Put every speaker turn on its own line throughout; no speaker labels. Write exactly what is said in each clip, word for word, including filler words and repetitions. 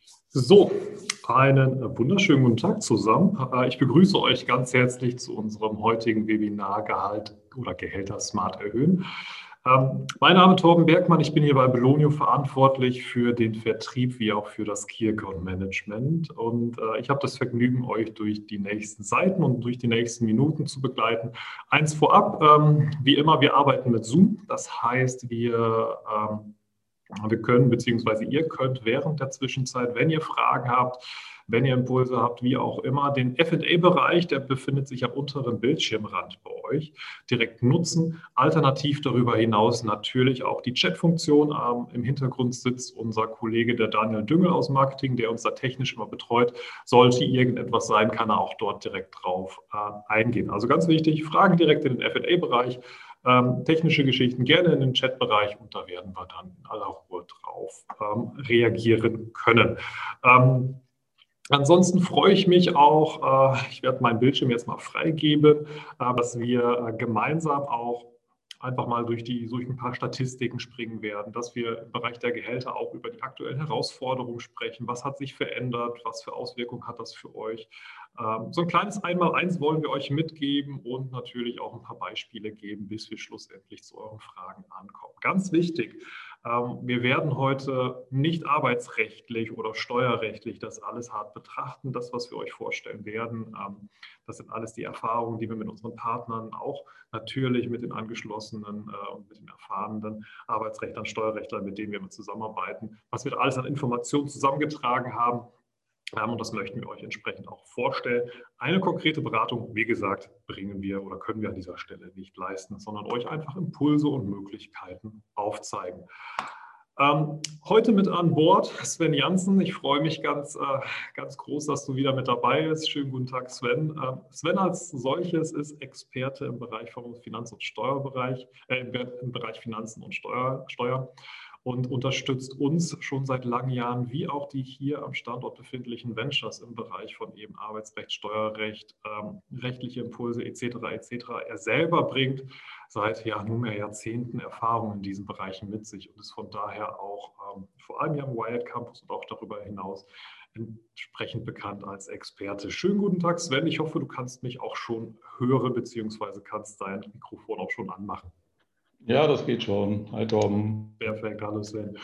So, einen wunderschönen guten Tag zusammen. Ich begrüße euch ganz herzlich zu unserem heutigen Webinar Gehalt oder Gehälter smart erhöhen. Mein Name ist Torben Bergmann, ich bin hier bei Belonio verantwortlich für den Vertrieb wie auch für das Key Account Management und ich habe das Vergnügen, euch durch die nächsten Seiten und durch die nächsten Minuten zu begleiten. Eins vorab, wie immer, wir arbeiten mit Zoom, das heißt, wir Wir können, beziehungsweise ihr könnt während der Zwischenzeit, wenn ihr Fragen habt, wenn ihr Impulse habt, wie auch immer, den F und A-Bereich, der befindet sich am unteren Bildschirmrand bei euch, direkt nutzen. Alternativ darüber hinaus natürlich auch die Chat-Funktion. Ähm, Im Hintergrund sitzt unser Kollege, der Daniel Düngel aus Marketing, der uns da technisch immer betreut. Sollte irgendetwas sein, kann er auch dort direkt drauf äh, eingehen. Also ganz wichtig, Fragen direkt in den F und A-Bereich. Ähm, technische Geschichten gerne in den Chatbereich und da werden wir dann in aller Ruhe drauf ähm, reagieren können. Ähm, ansonsten freue ich mich auch, äh, ich werde meinen Bildschirm jetzt mal freigeben, äh, dass wir äh, gemeinsam auch einfach mal durch, die, durch ein paar Statistiken springen werden, dass wir im Bereich der Gehälter auch über die aktuellen Herausforderungen sprechen. Was hat sich verändert? Was für Auswirkungen hat das für euch? Ähm, so ein kleines Einmaleins wollen wir euch mitgeben und natürlich auch ein paar Beispiele geben, bis wir schlussendlich zu euren Fragen ankommen. Ganz wichtig, ähm, wir werden heute nicht arbeitsrechtlich oder steuerrechtlich das alles hart betrachten. Das, was wir euch vorstellen werden, ähm, das sind alles die Erfahrungen, die wir mit unseren Partnern auch natürlich mit den angeschlossenen äh, und mit den erfahrenen Arbeitsrechtlern, Steuerrechtlern, mit denen wir zusammenarbeiten, was wir da alles an Informationen zusammengetragen haben. Ähm, und das möchten wir euch entsprechend auch vorstellen. Eine konkrete Beratung, wie gesagt, bringen wir oder können wir an dieser Stelle nicht leisten, sondern euch einfach Impulse und Möglichkeiten aufzeigen. Ähm, heute mit an Bord Sven Janssen. Ich freue mich ganz, äh, ganz groß, dass du wieder mit dabei bist. Schönen guten Tag, Sven. Ähm, Sven als solches ist Experte im Bereich vom Finanz- und Steuerbereich, äh, im Bereich Finanzen und Steuer, Steuer und unterstützt uns schon seit langen Jahren, wie auch die hier am Standort befindlichen Ventures im Bereich von eben Arbeitsrecht, Steuerrecht, ähm, rechtliche Impulse et cetera et cetera. Er selber bringt seit ja, nunmehr Jahrzehnten Erfahrung in diesen Bereichen mit sich und ist von daher auch ähm, vor allem hier am Wired Campus und auch darüber hinaus entsprechend bekannt als Experte. Schönen guten Tag, Sven. Ich hoffe, du kannst mich auch schon hören, beziehungsweise kannst dein Mikrofon auch schon anmachen.
Ja, das geht schon. Hi, Torben.
Perfekt, hallo Sven.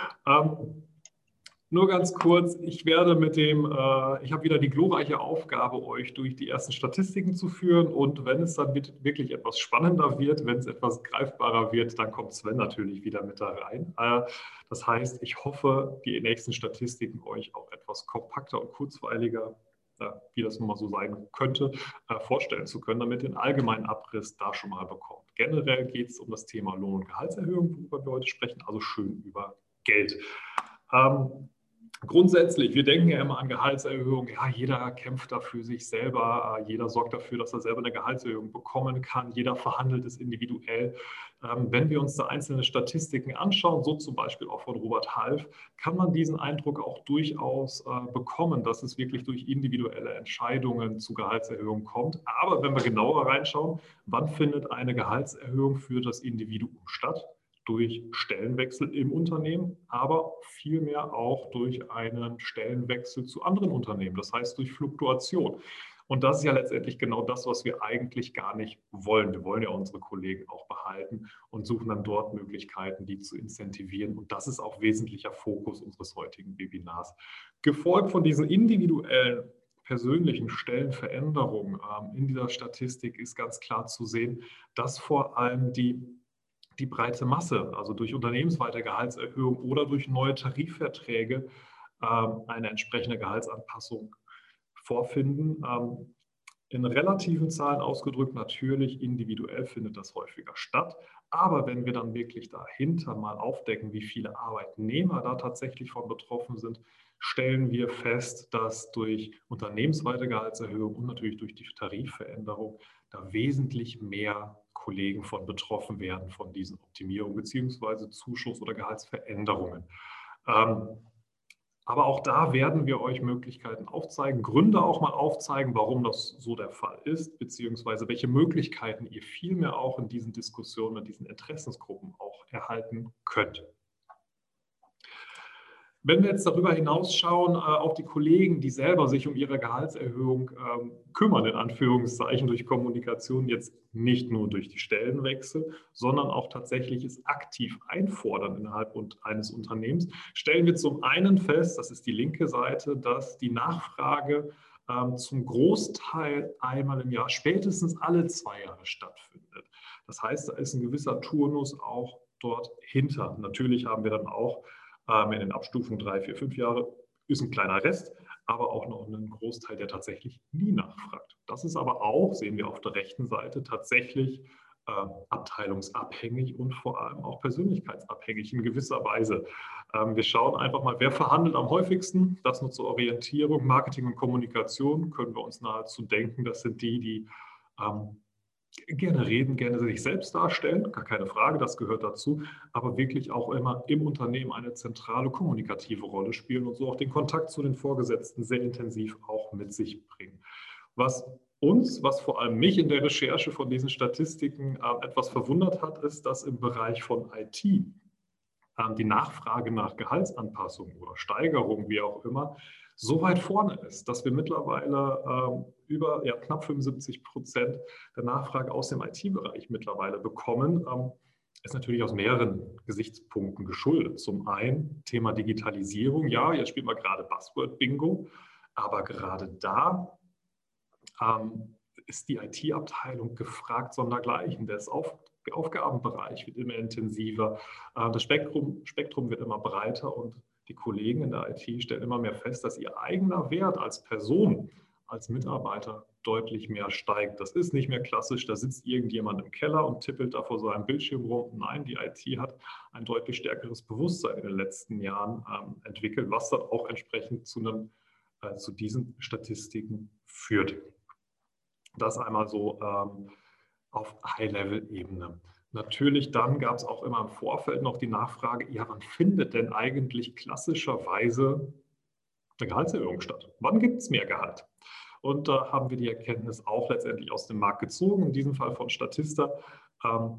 Ähm, nur ganz kurz, ich werde mit dem, äh, ich habe wieder die glorreiche Aufgabe, euch durch die ersten Statistiken zu führen und wenn es dann wirklich etwas spannender wird, wenn es etwas greifbarer wird, dann kommt Sven natürlich wieder mit da rein. Äh, das heißt, ich hoffe, die nächsten Statistiken euch auch etwas kompakter und kurzweiliger, äh, wie das nun mal so sein könnte, äh, vorstellen zu können, damit ihr einen allgemeinen Abriss da schon mal bekommt. Generell geht es um das Thema Lohn- und Gehaltserhöhung, worüber wir heute sprechen, also schön über Geld. Ähm, Grundsätzlich, wir denken ja immer an Gehaltserhöhung. Ja, jeder kämpft da für sich selber. Jeder sorgt dafür, dass er selber eine Gehaltserhöhung bekommen kann. Jeder verhandelt es individuell. Ähm, wenn wir uns da einzelne Statistiken anschauen, so zum Beispiel auch von Robert Half, kann man diesen Eindruck auch durchaus äh, bekommen, dass es wirklich durch individuelle Entscheidungen zu Gehaltserhöhungen kommt. Aber wenn wir genauer reinschauen, wann findet eine Gehaltserhöhung für das Individuum statt? Durch Stellenwechsel im Unternehmen, aber vielmehr auch durch einen Stellenwechsel zu anderen Unternehmen, das heißt durch Fluktuation. Und das ist ja letztendlich genau das, was wir eigentlich gar nicht wollen. Wir wollen ja unsere Kollegen auch behalten und suchen dann dort Möglichkeiten, die zu incentivieren. Und das ist auch wesentlicher Fokus unseres heutigen Webinars. Gefolgt von diesen individuellen persönlichen Stellenveränderungen ähm, in dieser Statistik ist ganz klar zu sehen, dass vor allem die die breite Masse, also durch unternehmensweite Gehaltserhöhung oder durch neue Tarifverträge, ähm, eine entsprechende Gehaltsanpassung vorfinden. Ähm, in relativen Zahlen ausgedrückt, natürlich individuell findet das häufiger statt. Aber wenn wir dann wirklich dahinter mal aufdecken, wie viele Arbeitnehmer da tatsächlich von betroffen sind, stellen wir fest, dass durch unternehmensweite Gehaltserhöhung und natürlich durch die Tarifveränderung da wesentlich mehr Kollegen von betroffen werden von diesen Optimierungen bzw. Zuschuss- oder Gehaltsveränderungen. Ähm, aber auch da werden wir euch Möglichkeiten aufzeigen, Gründe auch mal aufzeigen, warum das so der Fall ist, beziehungsweise welche Möglichkeiten ihr vielmehr auch in diesen Diskussionen, in diesen Interessensgruppen auch erhalten könnt. Wenn wir jetzt darüber hinausschauen, äh, auf die Kollegen, die selber sich um ihre Gehaltserhöhung ähm, kümmern, in Anführungszeichen durch Kommunikation, jetzt nicht nur durch die Stellenwechsel, sondern auch tatsächlich es aktiv einfordern innerhalb eines Unternehmens, stellen wir zum einen fest, das ist die linke Seite, dass die Nachfrage ähm, zum Großteil einmal im Jahr, spätestens alle zwei Jahre stattfindet. Das heißt, da ist ein gewisser Turnus auch dort hinter. Natürlich haben wir dann auch in den Abstufungen drei, vier, fünf Jahre ist ein kleiner Rest, aber auch noch ein Großteil, der tatsächlich nie nachfragt. Das ist aber auch, sehen wir auf der rechten Seite, tatsächlich äh, abteilungsabhängig und vor allem auch persönlichkeitsabhängig in gewisser Weise. Ähm, wir schauen einfach mal, wer verhandelt am häufigsten. Das nur zur Orientierung. Marketing und Kommunikation können wir uns nahezu denken. Das sind die, die ähm, gerne reden, gerne sich selbst darstellen, gar keine Frage, das gehört dazu, aber wirklich auch immer im Unternehmen eine zentrale kommunikative Rolle spielen und so auch den Kontakt zu den Vorgesetzten sehr intensiv auch mit sich bringen. Was uns, was vor allem mich in der Recherche von diesen Statistiken äh, etwas verwundert hat, ist, dass im Bereich von I T äh, die Nachfrage nach Gehaltsanpassung oder Steigerung, wie auch immer, so weit vorne ist, dass wir mittlerweile ähm, über ja, knapp fünfundsiebzig Prozent der Nachfrage aus dem I T-Bereich mittlerweile bekommen. Ähm, ist natürlich aus mehreren Gesichtspunkten geschuldet. Zum einen Thema Digitalisierung. Ja, jetzt spielen wir gerade Buzzword-Bingo, aber gerade da ähm, ist die I T-Abteilung gefragt sondergleichen. Der Auf Aufgabenbereich wird immer intensiver, äh, das Spektrum, Spektrum wird immer breiter und die Kollegen in der I T stellen immer mehr fest, dass ihr eigener Wert als Person, als Mitarbeiter deutlich mehr steigt. Das ist nicht mehr klassisch, da sitzt irgendjemand im Keller und tippelt da vor seinem Bildschirm rum. Nein, die I T hat ein deutlich stärkeres Bewusstsein in den letzten Jahren ähm, entwickelt, was dann auch entsprechend zu, einem, äh, zu diesen Statistiken führt. Das einmal so ähm, auf High-Level-Ebene. Natürlich dann gab es auch immer im Vorfeld noch die Nachfrage, ja, wann findet denn eigentlich klassischerweise eine Gehaltserhöhung statt? Wann gibt es mehr Gehalt? Und da haben wir die Erkenntnis auch letztendlich aus dem Markt gezogen, in diesem Fall von Statista, ähm,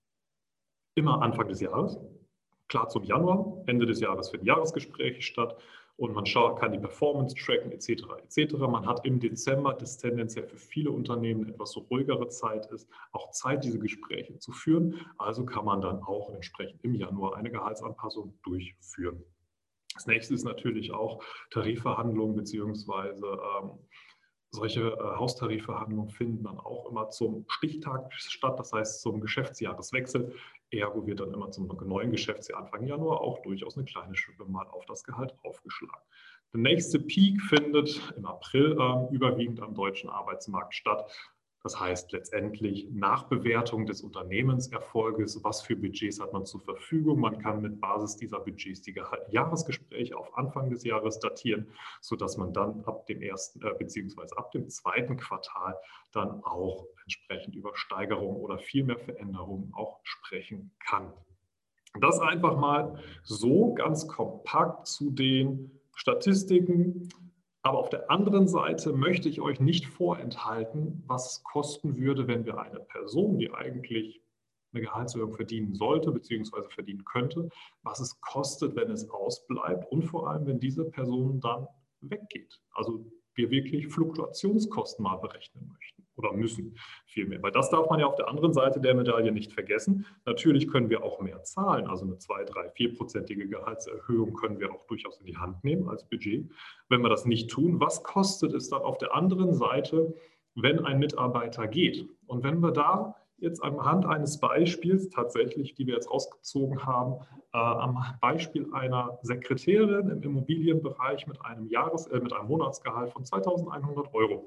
immer Anfang des Jahres. Klar, zum Januar, Ende des Jahres finden Jahresgespräche statt und man schaut, kann die Performance tracken et cetera et cetera. Man hat im Dezember, das tendenziell für viele Unternehmen etwas so ruhigere Zeit ist, auch Zeit, diese Gespräche zu führen. Also kann man dann auch entsprechend im Januar eine Gehaltsanpassung durchführen. Das nächste ist natürlich auch Tarifverhandlungen beziehungsweise ähm, solche äh, Haustarifverhandlungen finden dann auch immer zum Stichtag statt, das heißt zum Geschäftsjahreswechsel. Ergo wird dann immer zum neuen Geschäftsjahr Anfang Januar auch durchaus eine kleine Schippe mal auf das Gehalt aufgeschlagen. Der nächste Peak findet im April äh, überwiegend am deutschen Arbeitsmarkt statt. Das heißt letztendlich Nachbewertung des Unternehmenserfolges, was für Budgets hat man zur Verfügung. Man kann mit Basis dieser Budgets die Jahresgespräche auf Anfang des Jahres datieren, sodass man dann ab dem ersten äh, beziehungsweise ab dem zweiten Quartal dann auch entsprechend über Steigerungen oder viel mehr Veränderungen auch sprechen kann. Das einfach mal so ganz kompakt zu den Statistiken. Aber auf der anderen Seite möchte ich euch nicht vorenthalten, was es kosten würde, wenn wir eine Person, die eigentlich eine Gehaltserhöhung verdienen sollte bzw. verdienen könnte, was es kostet, wenn es ausbleibt und vor allem, wenn diese Person dann weggeht. Also wir wirklich Fluktuationskosten mal berechnen möchten oder müssen vielmehr. Weil das darf man ja auf der anderen Seite der Medaille nicht vergessen. Natürlich können wir auch mehr zahlen, also eine zwei, drei, vierprozentige Gehaltserhöhung können wir auch durchaus in die Hand nehmen als Budget. Wenn wir das nicht tun, was kostet es dann auf der anderen Seite, wenn ein Mitarbeiter geht? Und wenn wir da jetzt anhand eines Beispiels tatsächlich, die wir jetzt rausgezogen haben, äh, am Beispiel einer Sekretärin im Immobilienbereich mit einem, Jahres-, äh, mit einem Monatsgehalt von zweitausendeinhundert Euro.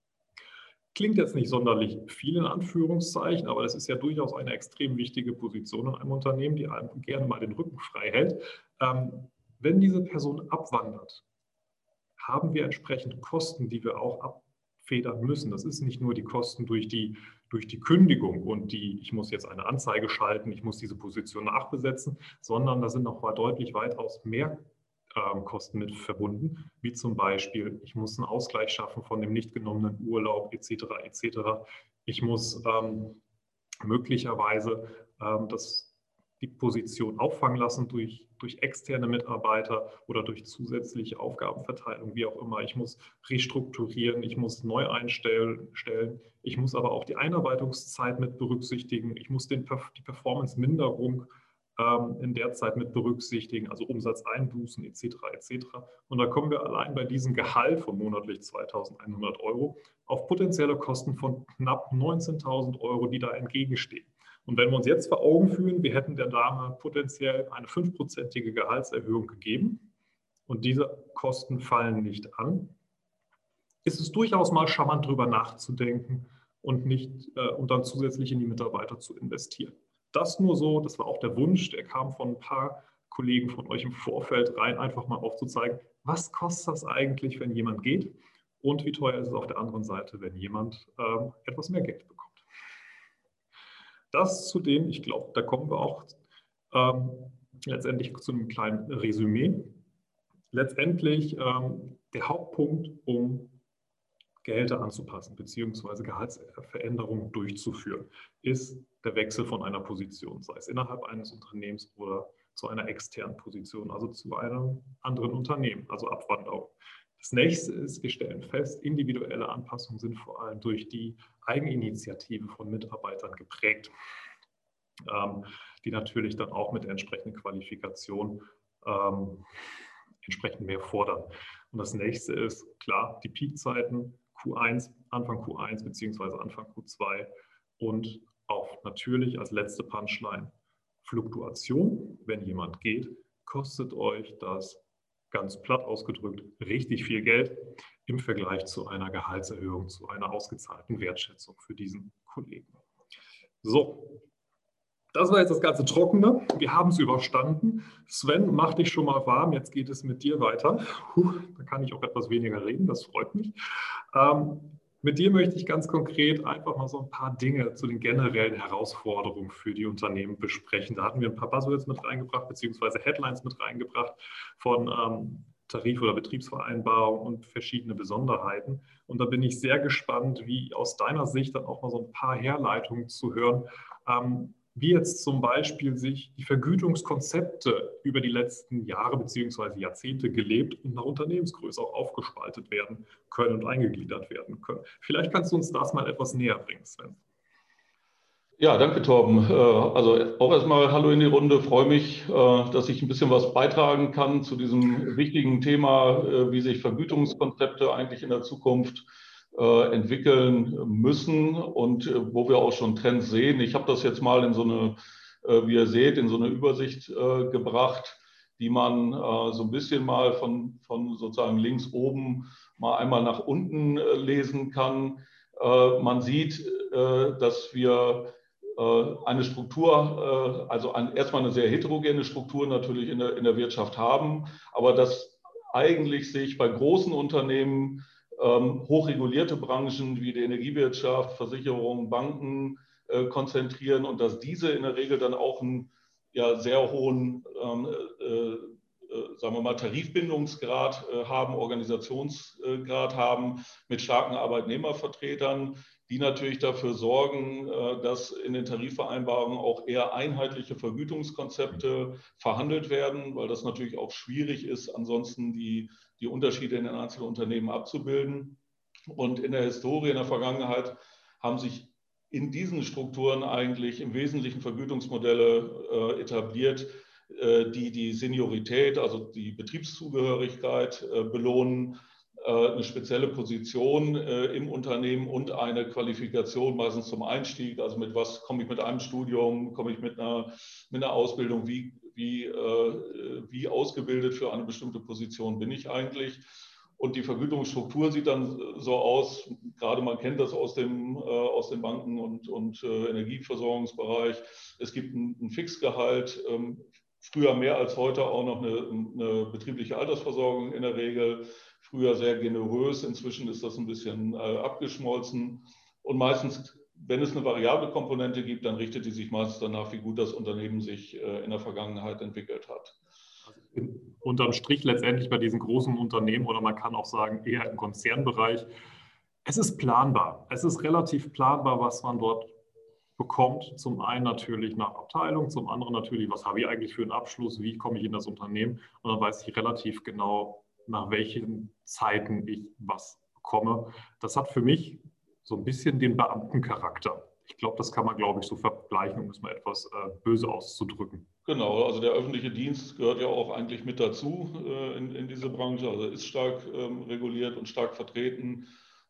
Klingt jetzt nicht sonderlich viel in Anführungszeichen, aber das ist ja durchaus eine extrem wichtige Position in einem Unternehmen, die einem gerne mal den Rücken frei hält. Ähm, wenn diese Person abwandert, haben wir entsprechend Kosten, die wir auch abfedern müssen. Das ist nicht nur die Kosten durch die, durch die Kündigung und die, ich muss jetzt eine Anzeige schalten, ich muss diese Position nachbesetzen, sondern da sind noch mal deutlich weitaus mehr ähm, Kosten mit verbunden, wie zum Beispiel, ich muss einen Ausgleich schaffen von dem nicht genommenen Urlaub et cetera et cetera. Ich muss ähm, möglicherweise ähm, das die Position auffangen lassen durch, durch externe Mitarbeiter oder durch zusätzliche Aufgabenverteilung, wie auch immer. Ich muss restrukturieren, ich muss neu einstellen, stellen. Ich muss aber auch die Einarbeitungszeit mit berücksichtigen. Ich muss den, die Performance-Minderung ähm, in der Zeit mit berücksichtigen, also Umsatzeinbußen et cetera et cetera. Und da kommen wir allein bei diesem Gehalt von monatlich zweitausendeinhundert Euro auf potenzielle Kosten von knapp neunzehntausend Euro, die da entgegenstehen. Und wenn wir uns jetzt vor Augen führen, wir hätten der Dame potenziell eine fünfprozentige Gehaltserhöhung gegeben und diese Kosten fallen nicht an, ist es durchaus mal charmant, darüber nachzudenken und, nicht, äh, und dann zusätzlich in die Mitarbeiter zu investieren. Das nur so, das war auch der Wunsch, der kam von ein paar Kollegen von euch im Vorfeld rein, einfach mal aufzuzeigen, was kostet das eigentlich, wenn jemand geht und wie teuer ist es auf der anderen Seite, wenn jemand ähm, etwas mehr Geld bekommt. Das zu dem, ich glaube, da kommen wir auch ähm, letztendlich zu einem kleinen Resümee. Letztendlich ähm, der Hauptpunkt, um Gehälter anzupassen bzw. Gehaltsveränderungen durchzuführen, ist der Wechsel von einer Position, sei es innerhalb eines Unternehmens oder zu einer externen Position, also zu einem anderen Unternehmen, also Abwanderung. Das nächste ist, wir stellen fest, individuelle Anpassungen sind vor allem durch die Eigeninitiative von Mitarbeitern geprägt, ähm, die natürlich dann auch mit der entsprechenden Qualifikation ähm, entsprechend mehr fordern. Und das nächste ist, klar, die Peakzeiten Q eins, Anfang Q eins beziehungsweise Anfang Q zwei und auch natürlich als letzte Punchline Fluktuation. Wenn jemand geht, kostet euch das ganz platt ausgedrückt richtig viel Geld im Vergleich zu einer Gehaltserhöhung, zu einer ausgezahlten Wertschätzung für diesen Kollegen. So, das war jetzt das ganze Trockene. Wir haben es überstanden. Sven, mach dich schon mal warm. Jetzt geht es mit dir weiter. Puh, da kann ich auch etwas weniger reden. Das freut mich. Ähm, mit dir möchte ich ganz konkret einfach mal so ein paar Dinge zu den generellen Herausforderungen für die Unternehmen besprechen. Da hatten wir ein paar Buzzwords mit reingebracht, beziehungsweise Headlines mit reingebracht von ähm, Tarif- oder Betriebsvereinbarung und verschiedene Besonderheiten. Und da bin ich sehr gespannt, wie aus deiner Sicht dann auch mal so ein paar Herleitungen zu hören, ähm, wie jetzt zum Beispiel sich die Vergütungskonzepte über die letzten Jahre bzw. Jahrzehnte gelebt und nach Unternehmensgröße auch aufgespaltet werden können und eingegliedert werden können. Vielleicht kannst du uns das mal etwas näher bringen, Sven.
Ja, danke, Torben. Also auch erstmal Hallo in die Runde. Freue mich, dass ich ein bisschen was beitragen kann zu diesem wichtigen Thema, wie sich Vergütungskonzepte eigentlich in der Zukunft entwickeln müssen und wo wir auch schon Trends sehen. Ich habe das jetzt mal in so eine, wie ihr seht, in so eine Übersicht gebracht, die man so ein bisschen mal von, von sozusagen links oben mal einmal nach unten lesen kann. Man sieht, dass wir eine Struktur, also ein, erstmal eine sehr heterogene Struktur natürlich in der, in der Wirtschaft haben, aber dass eigentlich sich bei großen Unternehmen ähm, hochregulierte Branchen wie die Energiewirtschaft, Versicherungen, Banken äh, konzentrieren und dass diese in der Regel dann auch einen ja, sehr hohen ähm, äh, äh, sagen wir mal, Tarifbindungsgrad äh, haben, Organisationsgrad haben mit starken Arbeitnehmervertretern, die natürlich dafür sorgen, äh, dass in den Tarifvereinbarungen auch eher einheitliche Vergütungskonzepte verhandelt werden, weil das natürlich auch schwierig ist, ansonsten die, die Unterschiede in den einzelnen Unternehmen abzubilden. Und in der Historie, in der Vergangenheit haben sich in diesen Strukturen eigentlich im Wesentlichen Vergütungsmodelle äh, etabliert, die die Seniorität, also die Betriebszugehörigkeit belohnen, eine spezielle Position im Unternehmen und eine Qualifikation meistens zum Einstieg. Also mit was komme ich mit einem Studium, komme ich mit einer, mit einer Ausbildung, wie, wie, wie ausgebildet für eine bestimmte Position bin ich eigentlich. Und die Vergütungsstruktur sieht dann so aus, gerade man kennt das aus dem, äh, aus dem Banken- und, und äh, Energieversorgungsbereich. Es gibt ein, ein Fixgehalt, ähm, früher mehr als heute auch noch eine, eine betriebliche Altersversorgung in der Regel. Früher sehr generös, inzwischen ist das ein bisschen äh, abgeschmolzen. Und meistens, wenn es eine variable Komponente gibt, dann richtet die sich meistens danach, wie gut das Unternehmen sich äh, in der Vergangenheit entwickelt hat.
Also in, unterm Strich letztendlich bei diesen großen Unternehmen oder man kann auch sagen eher im Konzernbereich, es ist planbar. Es ist relativ planbar, was man dort bekommt. Zum einen natürlich nach Abteilung, zum anderen natürlich, was habe ich eigentlich für einen Abschluss, wie komme ich in das Unternehmen, und dann weiß ich relativ genau, nach welchen Zeiten ich was bekomme. Das hat für mich so ein bisschen den Beamtencharakter. Ich glaube, das kann man, glaube ich, so vergleichen, um es mal etwas äh, böse auszudrücken.
Genau, also der öffentliche Dienst gehört ja auch eigentlich mit dazu äh, in, in diese Branche, also ist stark ähm, reguliert und stark vertreten.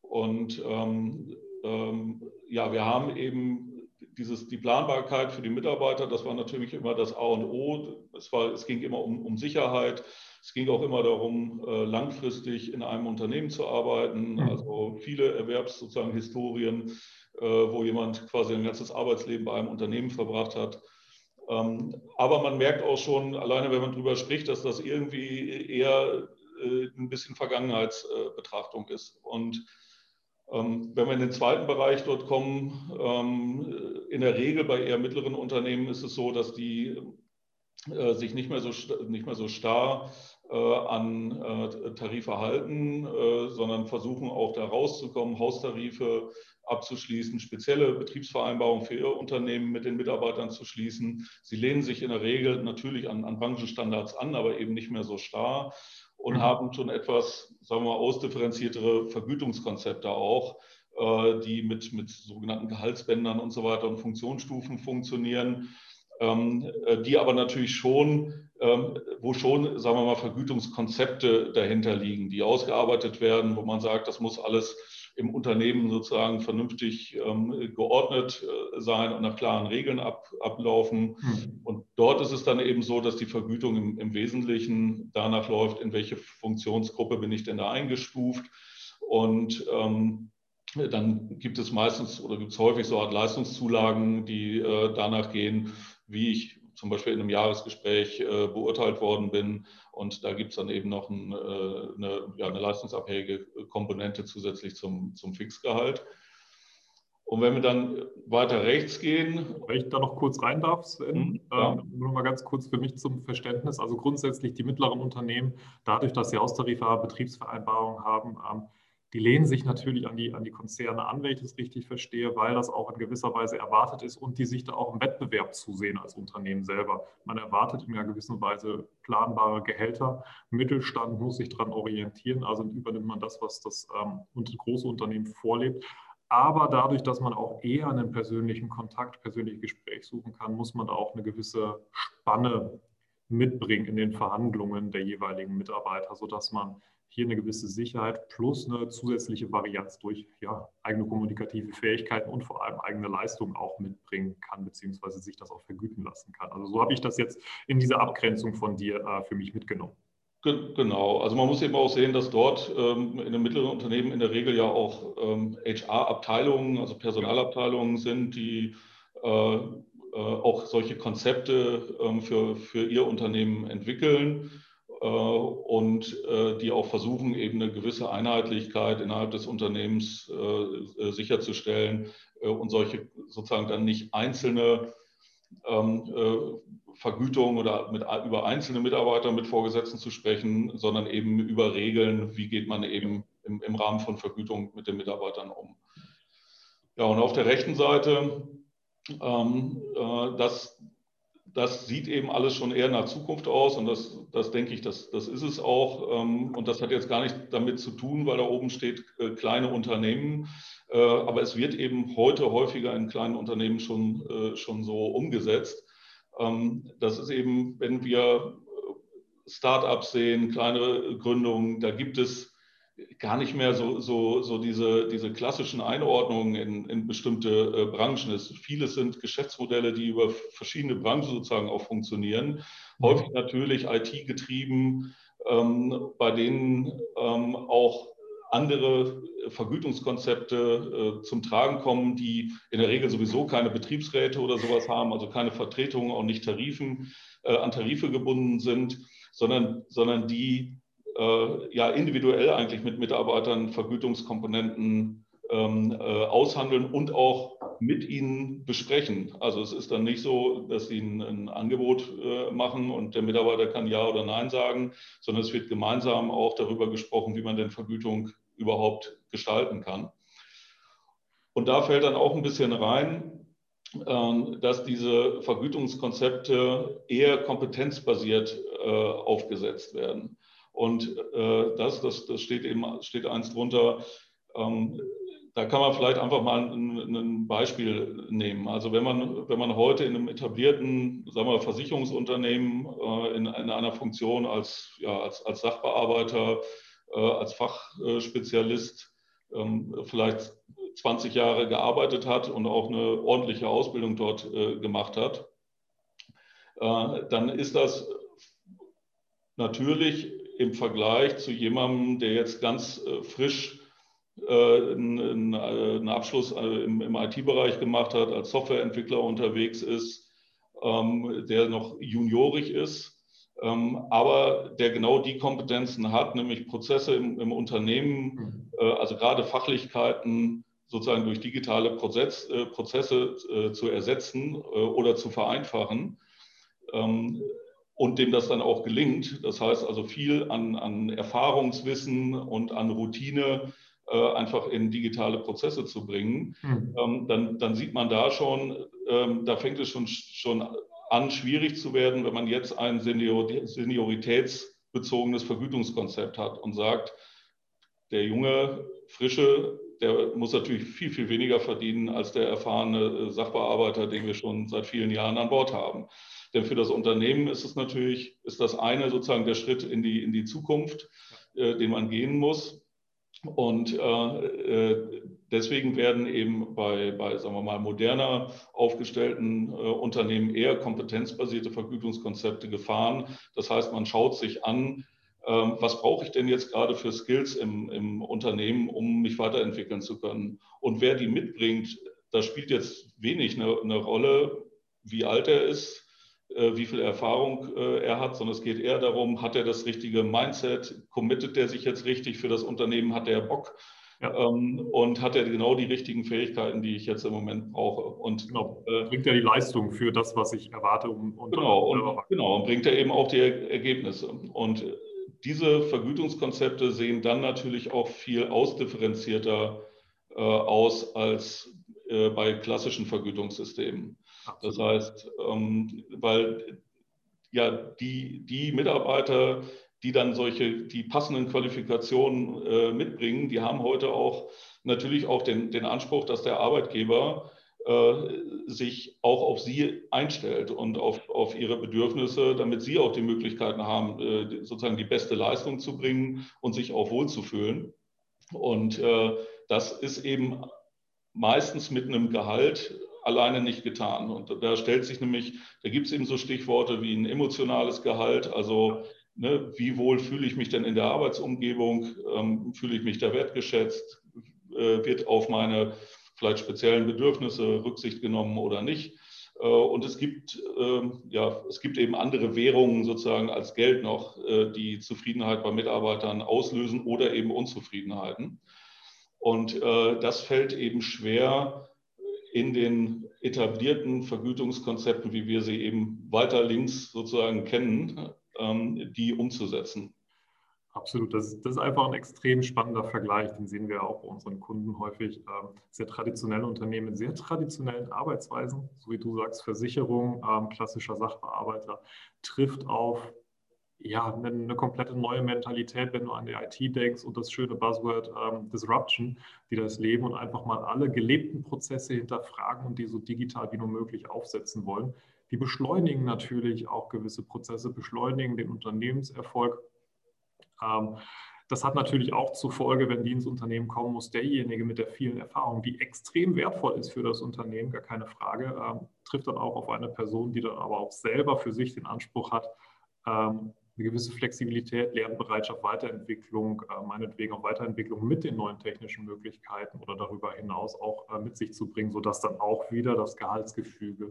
Und ähm, ähm, ja, wir haben eben dieses, die Planbarkeit für die Mitarbeiter, das war natürlich immer das A und O. Es war, es ging immer um, um Sicherheit. Es ging auch immer darum, äh, langfristig in einem Unternehmen zu arbeiten. Also viele Erwerbs sozusagen Historien, äh, wo jemand quasi ein ganzes Arbeitsleben bei einem Unternehmen verbracht hat. Ähm, aber man merkt auch schon, alleine wenn man darüber spricht, dass das irgendwie eher äh, ein bisschen Vergangenheitsbetrachtung ist. Und ähm, wenn wir in den zweiten Bereich dort kommen, ähm, in der Regel bei eher mittleren Unternehmen ist es so, dass die äh, sich nicht mehr so, nicht mehr so starr äh, an äh, Tarife halten, äh, sondern versuchen auch da rauszukommen, Haustarife abzuschließen, spezielle Betriebsvereinbarungen für ihr Unternehmen mit den Mitarbeitern zu schließen. Sie lehnen sich in der Regel natürlich an, an Branchenstandards an, aber eben nicht mehr so starr und
Mhm.
haben schon etwas, sagen wir mal, ausdifferenziertere Vergütungskonzepte auch, äh, die mit, mit sogenannten Gehaltsbändern und so weiter und Funktionsstufen funktionieren. Ähm, die aber natürlich schon, ähm, wo schon, sagen wir mal, Vergütungskonzepte dahinter liegen, die ausgearbeitet werden, wo man sagt, das muss alles im Unternehmen sozusagen vernünftig ähm, geordnet äh, sein und nach klaren Regeln ab, ablaufen.
Mhm.
Und dort ist es dann eben so, dass die Vergütung im, im Wesentlichen danach läuft, in welche Funktionsgruppe bin ich denn da eingestuft. Und ähm, dann gibt es meistens oder gibt es häufig so Art Leistungszulagen, die äh, danach gehen, wie ich zum Beispiel in einem Jahresgespräch äh, beurteilt worden bin. Und da gibt es dann eben noch ein, äh, eine, ja, eine leistungsabhängige Komponente zusätzlich zum, zum Fixgehalt. Und wenn wir dann weiter rechts gehen.
Wenn ich da noch kurz rein darf, Sven,
Hm, ja.
ähm, nur mal ganz kurz für mich zum Verständnis. Also grundsätzlich die mittleren Unternehmen, dadurch, dass sie Haustarife haben, Betriebsvereinbarungen haben, ähm, die lehnen sich natürlich an die, an die Konzerne an, wenn ich das richtig verstehe, weil das auch in gewisser Weise erwartet ist und die sich da auch im Wettbewerb zusehen als Unternehmen selber. Man erwartet in einer gewissen Weise planbare Gehälter. Mittelstand muss sich daran orientieren, also übernimmt man das, was das ähm, große Unternehmen vorlebt. Aber dadurch, dass man auch eher einen persönlichen Kontakt, persönliches Gespräch suchen kann, muss man da auch eine gewisse Spanne mitbringen in den Verhandlungen der jeweiligen Mitarbeiter, sodass man hier eine gewisse Sicherheit plus eine zusätzliche Varianz durch ja, eigene kommunikative Fähigkeiten und vor allem eigene Leistung auch mitbringen kann, beziehungsweise sich das auch vergüten lassen kann. Also so habe ich das jetzt in dieser Abgrenzung von dir äh, für mich mitgenommen.
Genau, also man muss eben auch sehen, dass dort ähm, in den mittleren Unternehmen in der Regel ja auch ähm, H R-Abteilungen, also Personalabteilungen sind, die äh, äh, auch solche Konzepte ähm, für, für ihr Unternehmen entwickeln äh, und äh, die auch versuchen, eben eine gewisse Einheitlichkeit innerhalb des Unternehmens äh, sicherzustellen äh, und solche sozusagen dann nicht einzelne ähm, äh, Vergütung oder mit, über einzelne Mitarbeiter mit Vorgesetzten zu sprechen, sondern eben über Regeln, wie geht man eben im, im Rahmen von Vergütung mit den Mitarbeitern um. Ja, und auf der rechten Seite, ähm, äh, das, das sieht eben alles schon eher nach Zukunft aus und das, das denke ich, das, das ist es auch. Ähm, und das hat jetzt gar nicht damit zu tun, weil da oben steht äh, kleine Unternehmen. Äh, aber es wird eben heute häufiger in kleinen Unternehmen schon, äh, schon so umgesetzt. Ähm, das ist eben, wenn wir Startups sehen, kleinere Gründungen, da gibt es gar nicht mehr so, so, so diese, diese klassischen Einordnungen in, in bestimmte äh, Branchen. Es, vieles sind Geschäftsmodelle, die über verschiedene Branchen sozusagen auch funktionieren. Häufig natürlich I T-getrieben, ähm, bei denen ähm, auch andere Vergütungskonzepte äh, zum Tragen kommen, die in der Regel sowieso keine Betriebsräte oder sowas haben, also keine Vertretungen, auch nicht Tarifen, äh, an Tarife gebunden sind, sondern, sondern die äh, ja individuell eigentlich mit Mitarbeitern Vergütungskomponenten ähm, äh, aushandeln und auch mit ihnen besprechen. Also es ist dann nicht so, dass sie ein, ein Angebot äh, machen und der Mitarbeiter kann Ja oder Nein sagen, sondern es wird gemeinsam auch darüber gesprochen, wie man denn Vergütung überhaupt gestalten kann. Und da fällt dann auch ein bisschen rein, dass diese Vergütungskonzepte eher kompetenzbasiert äh, aufgesetzt werden. Und äh, das, das, das steht eben steht eins drunter. Ähm, da kann man vielleicht einfach mal ein, ein Beispiel nehmen. Also wenn man, wenn man heute in einem etablierten, sagen wir, Versicherungsunternehmen äh, in, in einer Funktion als, ja, als, als Sachbearbeiter, äh, als Fachspezialist ähm, vielleicht zwanzig Jahre gearbeitet hat und auch eine ordentliche Ausbildung dort äh, gemacht hat, äh, dann ist das natürlich im Vergleich zu jemandem, der jetzt ganz äh, frisch äh, einen, einen Abschluss im, im I T-Bereich gemacht hat, als Softwareentwickler unterwegs ist, ähm, der noch juniorig ist, ähm, aber der genau die Kompetenzen hat, nämlich Prozesse im, im Unternehmen, äh, also gerade Fachlichkeiten sozusagen durch digitale Prozess, äh, Prozesse äh, zu ersetzen äh, oder zu vereinfachen. Ähm, und dem das dann auch gelingt. Das heißt also viel an, an Erfahrungswissen und an Routine äh, einfach in digitale Prozesse zu bringen. Mhm. Ähm, dann, dann sieht man da schon, ähm, da fängt es schon, schon an, schwierig zu werden, wenn man jetzt ein Senior, senioritätsbezogenes Vergütungskonzept hat und sagt, der junge, frische, der muss natürlich viel, viel weniger verdienen als der erfahrene Sachbearbeiter, den wir schon seit vielen Jahren an Bord haben. Denn für das Unternehmen ist es natürlich, ist das eine sozusagen der Schritt in die, in die Zukunft, äh, den man gehen muss. Und äh, deswegen werden eben bei, bei, sagen wir mal, moderner aufgestellten äh, Unternehmen eher kompetenzbasierte Vergütungskonzepte gefahren. Das heißt, man schaut sich an, äh, was brauche ich denn jetzt gerade für Skills im, im Unternehmen, um mich weiterentwickeln zu können. Und wer die mitbringt, da spielt jetzt wenig eine, eine Rolle, wie alt er ist, wie viel Erfahrung äh, er hat, sondern es geht eher darum, hat er das richtige Mindset, committet er sich jetzt richtig für das Unternehmen, hat er Bock ja. ähm, und hat er genau die richtigen Fähigkeiten, die ich jetzt im Moment brauche. Und
genau. äh, bringt er die Leistung für das, was ich erwarte. Um, um
genau, und, genau, und bringt er eben auch die Ergebnisse. Und diese Vergütungskonzepte sehen dann natürlich auch viel ausdifferenzierter äh, aus als äh, bei klassischen Vergütungssystemen. Absolut. Das heißt, ähm, weil ja die, die Mitarbeiter, die dann solche, die passenden Qualifikationen äh, mitbringen, die haben heute auch natürlich auch den, den Anspruch, dass der Arbeitgeber äh, sich auch auf sie einstellt und auf, auf ihre Bedürfnisse, damit sie auch die Möglichkeiten haben, äh, sozusagen die beste Leistung zu bringen und sich auch wohlzufühlen. Und äh, das ist eben meistens mit einem Gehalt alleine nicht getan. Und da stellt sich nämlich, da gibt es eben so Stichworte wie ein emotionales Gehalt, also ne, wie wohl fühle ich mich denn in der Arbeitsumgebung, ähm, fühle ich mich da wertgeschätzt, äh, wird auf meine vielleicht speziellen Bedürfnisse Rücksicht genommen oder nicht. Äh, und es gibt, äh, ja, es gibt eben andere Währungen sozusagen als Geld noch, äh, die Zufriedenheit bei Mitarbeitern auslösen oder eben Unzufriedenheiten. Und äh, das fällt eben schwer in den etablierten Vergütungskonzepten, wie wir sie eben weiter links sozusagen kennen, ähm, die umzusetzen.
Absolut, das ist, das ist einfach ein extrem spannender Vergleich, den sehen wir auch bei unseren Kunden häufig. Ähm, sehr traditionelle Unternehmen, sehr traditionellen Arbeitsweisen, so wie du sagst, Versicherung, ähm, klassischer Sachbearbeiter, trifft auf ja, eine, eine komplette neue Mentalität, wenn du an die I T denkst und das schöne Buzzword ähm, Disruption, die das leben und einfach mal alle gelebten Prozesse hinterfragen und die so digital wie nur möglich aufsetzen wollen. Die beschleunigen natürlich auch gewisse Prozesse, beschleunigen den Unternehmenserfolg. Ähm, das hat natürlich auch zur Folge, wenn die ins Unternehmen kommen, muss derjenige mit der vielen Erfahrung, die extrem wertvoll ist für das Unternehmen, gar keine Frage, ähm, trifft dann auch auf eine Person, die dann aber auch selber für sich den Anspruch hat, ähm, eine gewisse Flexibilität, Lernbereitschaft, Weiterentwicklung, äh, meinetwegen auch Weiterentwicklung mit den neuen technischen Möglichkeiten oder darüber hinaus auch äh, mit sich zu bringen, sodass dann auch wieder das Gehaltsgefüge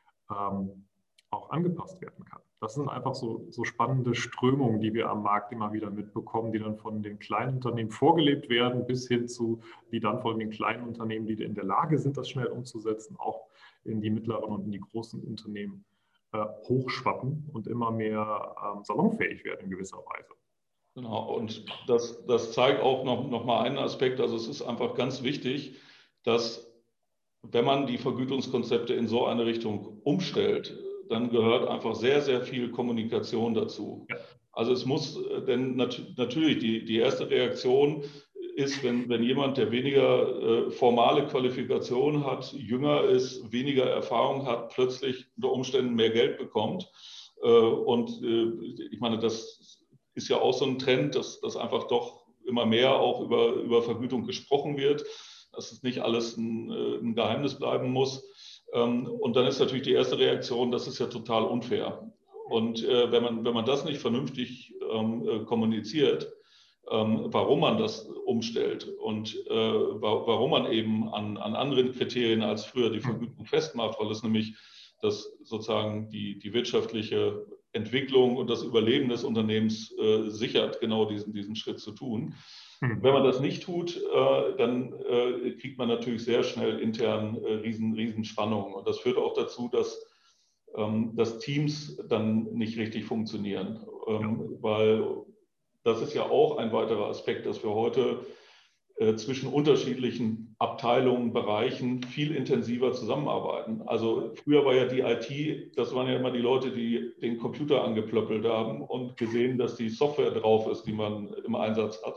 ähm, auch angepasst werden kann. Das sind einfach so, so spannende Strömungen, die wir am Markt immer wieder mitbekommen, die dann von den kleinen Unternehmen vorgelebt werden, bis hin zu, die dann von den kleinen Unternehmen, die in der Lage sind, das schnell umzusetzen, auch in die mittleren und in die großen Unternehmen äh, hochschwappen und immer mehr ähm, salonfähig werden in gewisser Weise.
Genau, und das, das zeigt auch noch, noch mal einen Aspekt, also es ist einfach ganz wichtig, dass wenn man die Vergütungskonzepte in so eine Richtung umstellt, dann gehört einfach sehr, sehr viel Kommunikation dazu.
Ja.
Also es muss, denn nat natürlich die, die erste Reaktion ist, wenn, wenn jemand, der weniger äh, formale Qualifikation hat, jünger ist, weniger Erfahrung hat, plötzlich unter Umständen mehr Geld bekommt. Äh, und äh, ich meine, das ist ja auch so ein Trend, dass, dass einfach doch immer mehr auch über, über Vergütung gesprochen wird, dass es nicht alles ein, ein Geheimnis bleiben muss. Ähm, und dann ist natürlich die erste Reaktion, das ist ja total unfair. Und äh, wenn man, wenn man das nicht vernünftig ähm, äh, kommuniziert, ähm, warum man das umstellt und äh, wa warum man eben an, an anderen Kriterien als früher die Vergütung festmacht, weil es nämlich das sozusagen die, die wirtschaftliche Entwicklung und das Überleben des Unternehmens äh, sichert, genau diesen, diesen Schritt zu tun. Wenn man das nicht tut, äh, dann äh, kriegt man natürlich sehr schnell intern äh, riesen, riesen Spannungen. Und das führt auch dazu, dass, ähm, dass Teams dann nicht richtig funktionieren. Ähm, ja. Weil das ist ja auch ein weiterer Aspekt, dass wir heute äh, zwischen unterschiedlichen Abteilungen, Bereichen viel intensiver zusammenarbeiten. Also früher war ja die I T, das waren ja immer die Leute, die den Computer angeplöppelt haben und gesehen, dass die Software drauf ist, die man im Einsatz hat.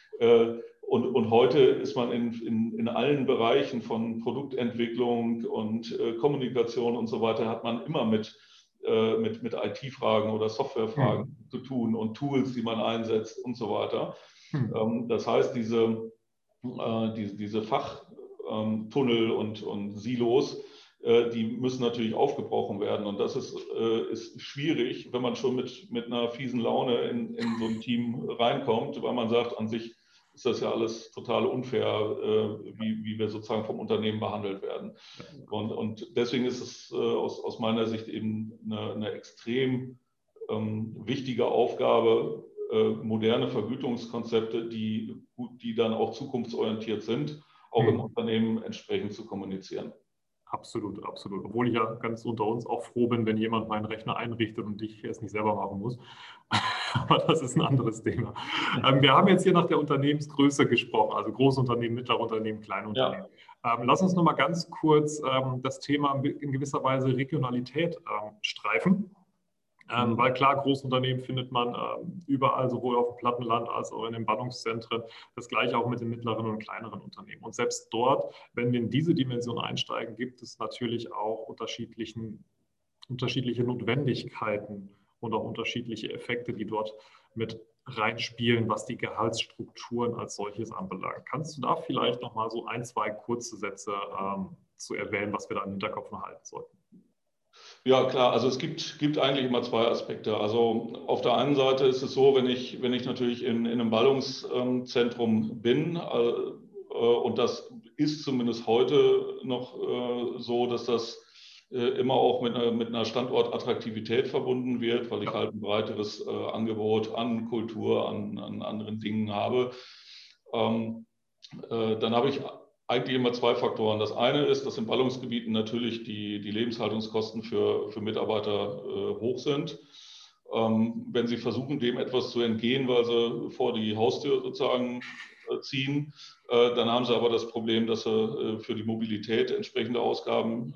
Und, und heute ist man in, in, in allen Bereichen von Produktentwicklung und äh, Kommunikation und so weiter, hat man immer mit, äh, mit, mit I T-Fragen oder Softwarefragen mhm. zu tun und Tools, die man einsetzt und so weiter. Mhm. Ähm, das heißt, diese, äh, diese, diese Fachtunnel und, und Silos, äh, die müssen natürlich aufgebrochen werden. Und das ist, äh, ist schwierig, wenn man schon mit, mit einer fiesen Laune in, in so ein Team reinkommt, weil man sagt, an sich ist das ja alles total unfair, äh, wie, wie wir sozusagen vom Unternehmen behandelt werden. Und, und deswegen ist es äh, aus, aus meiner Sicht eben eine, eine extrem ähm, wichtige Aufgabe, äh, moderne Vergütungskonzepte, die, die dann auch zukunftsorientiert sind, auch mhm. im Unternehmen entsprechend zu kommunizieren.
Absolut, absolut. Obwohl ich ja ganz unter uns auch froh bin, wenn jemand meinen Rechner einrichtet und ich es nicht selber machen muss. Aber das ist ein anderes Thema. Ähm, wir haben jetzt hier nach der Unternehmensgröße gesprochen, also Großunternehmen, mittlere Unternehmen, kleine Unternehmen. Ja. Ähm, lass uns noch mal ganz kurz ähm, das Thema in gewisser Weise Regionalität ähm, streifen. Ähm, mhm. Weil klar, Großunternehmen findet man ähm, überall, sowohl auf dem Plattenland als auch in den Ballungszentren. Das gleiche auch mit den mittleren und kleineren Unternehmen. Und selbst dort, wenn wir in diese Dimension einsteigen, gibt es natürlich auch unterschiedlichen, unterschiedliche Notwendigkeiten und auch unterschiedliche Effekte, die dort mit reinspielen, was die Gehaltsstrukturen als solches anbelangt. Kannst du da vielleicht noch mal so ein, zwei kurze Sätze ähm, zu erwähnen, was wir da im Hinterkopf noch halten sollten?
Ja, klar. Also es gibt, gibt eigentlich immer zwei Aspekte. Also auf der einen Seite ist es so, wenn ich, wenn ich natürlich in, in einem Ballungszentrum bin, äh, und das ist zumindest heute noch äh, so, dass das äh, immer auch mit einer, mit einer Standortattraktivität verbunden wird, weil ich halt ein breiteres äh, Angebot an Kultur, an, an anderen Dingen habe. Ähm, äh, dann habe ich eigentlich immer zwei Faktoren. Das eine ist, dass in Ballungsgebieten natürlich die, die Lebenshaltungskosten für, für Mitarbeiter äh, hoch sind. Ähm, wenn sie versuchen, dem etwas zu entgehen, weil sie vor die Haustür sozusagen äh, ziehen, äh, dann haben sie aber das Problem, dass sie äh, für die Mobilität entsprechende Ausgaben,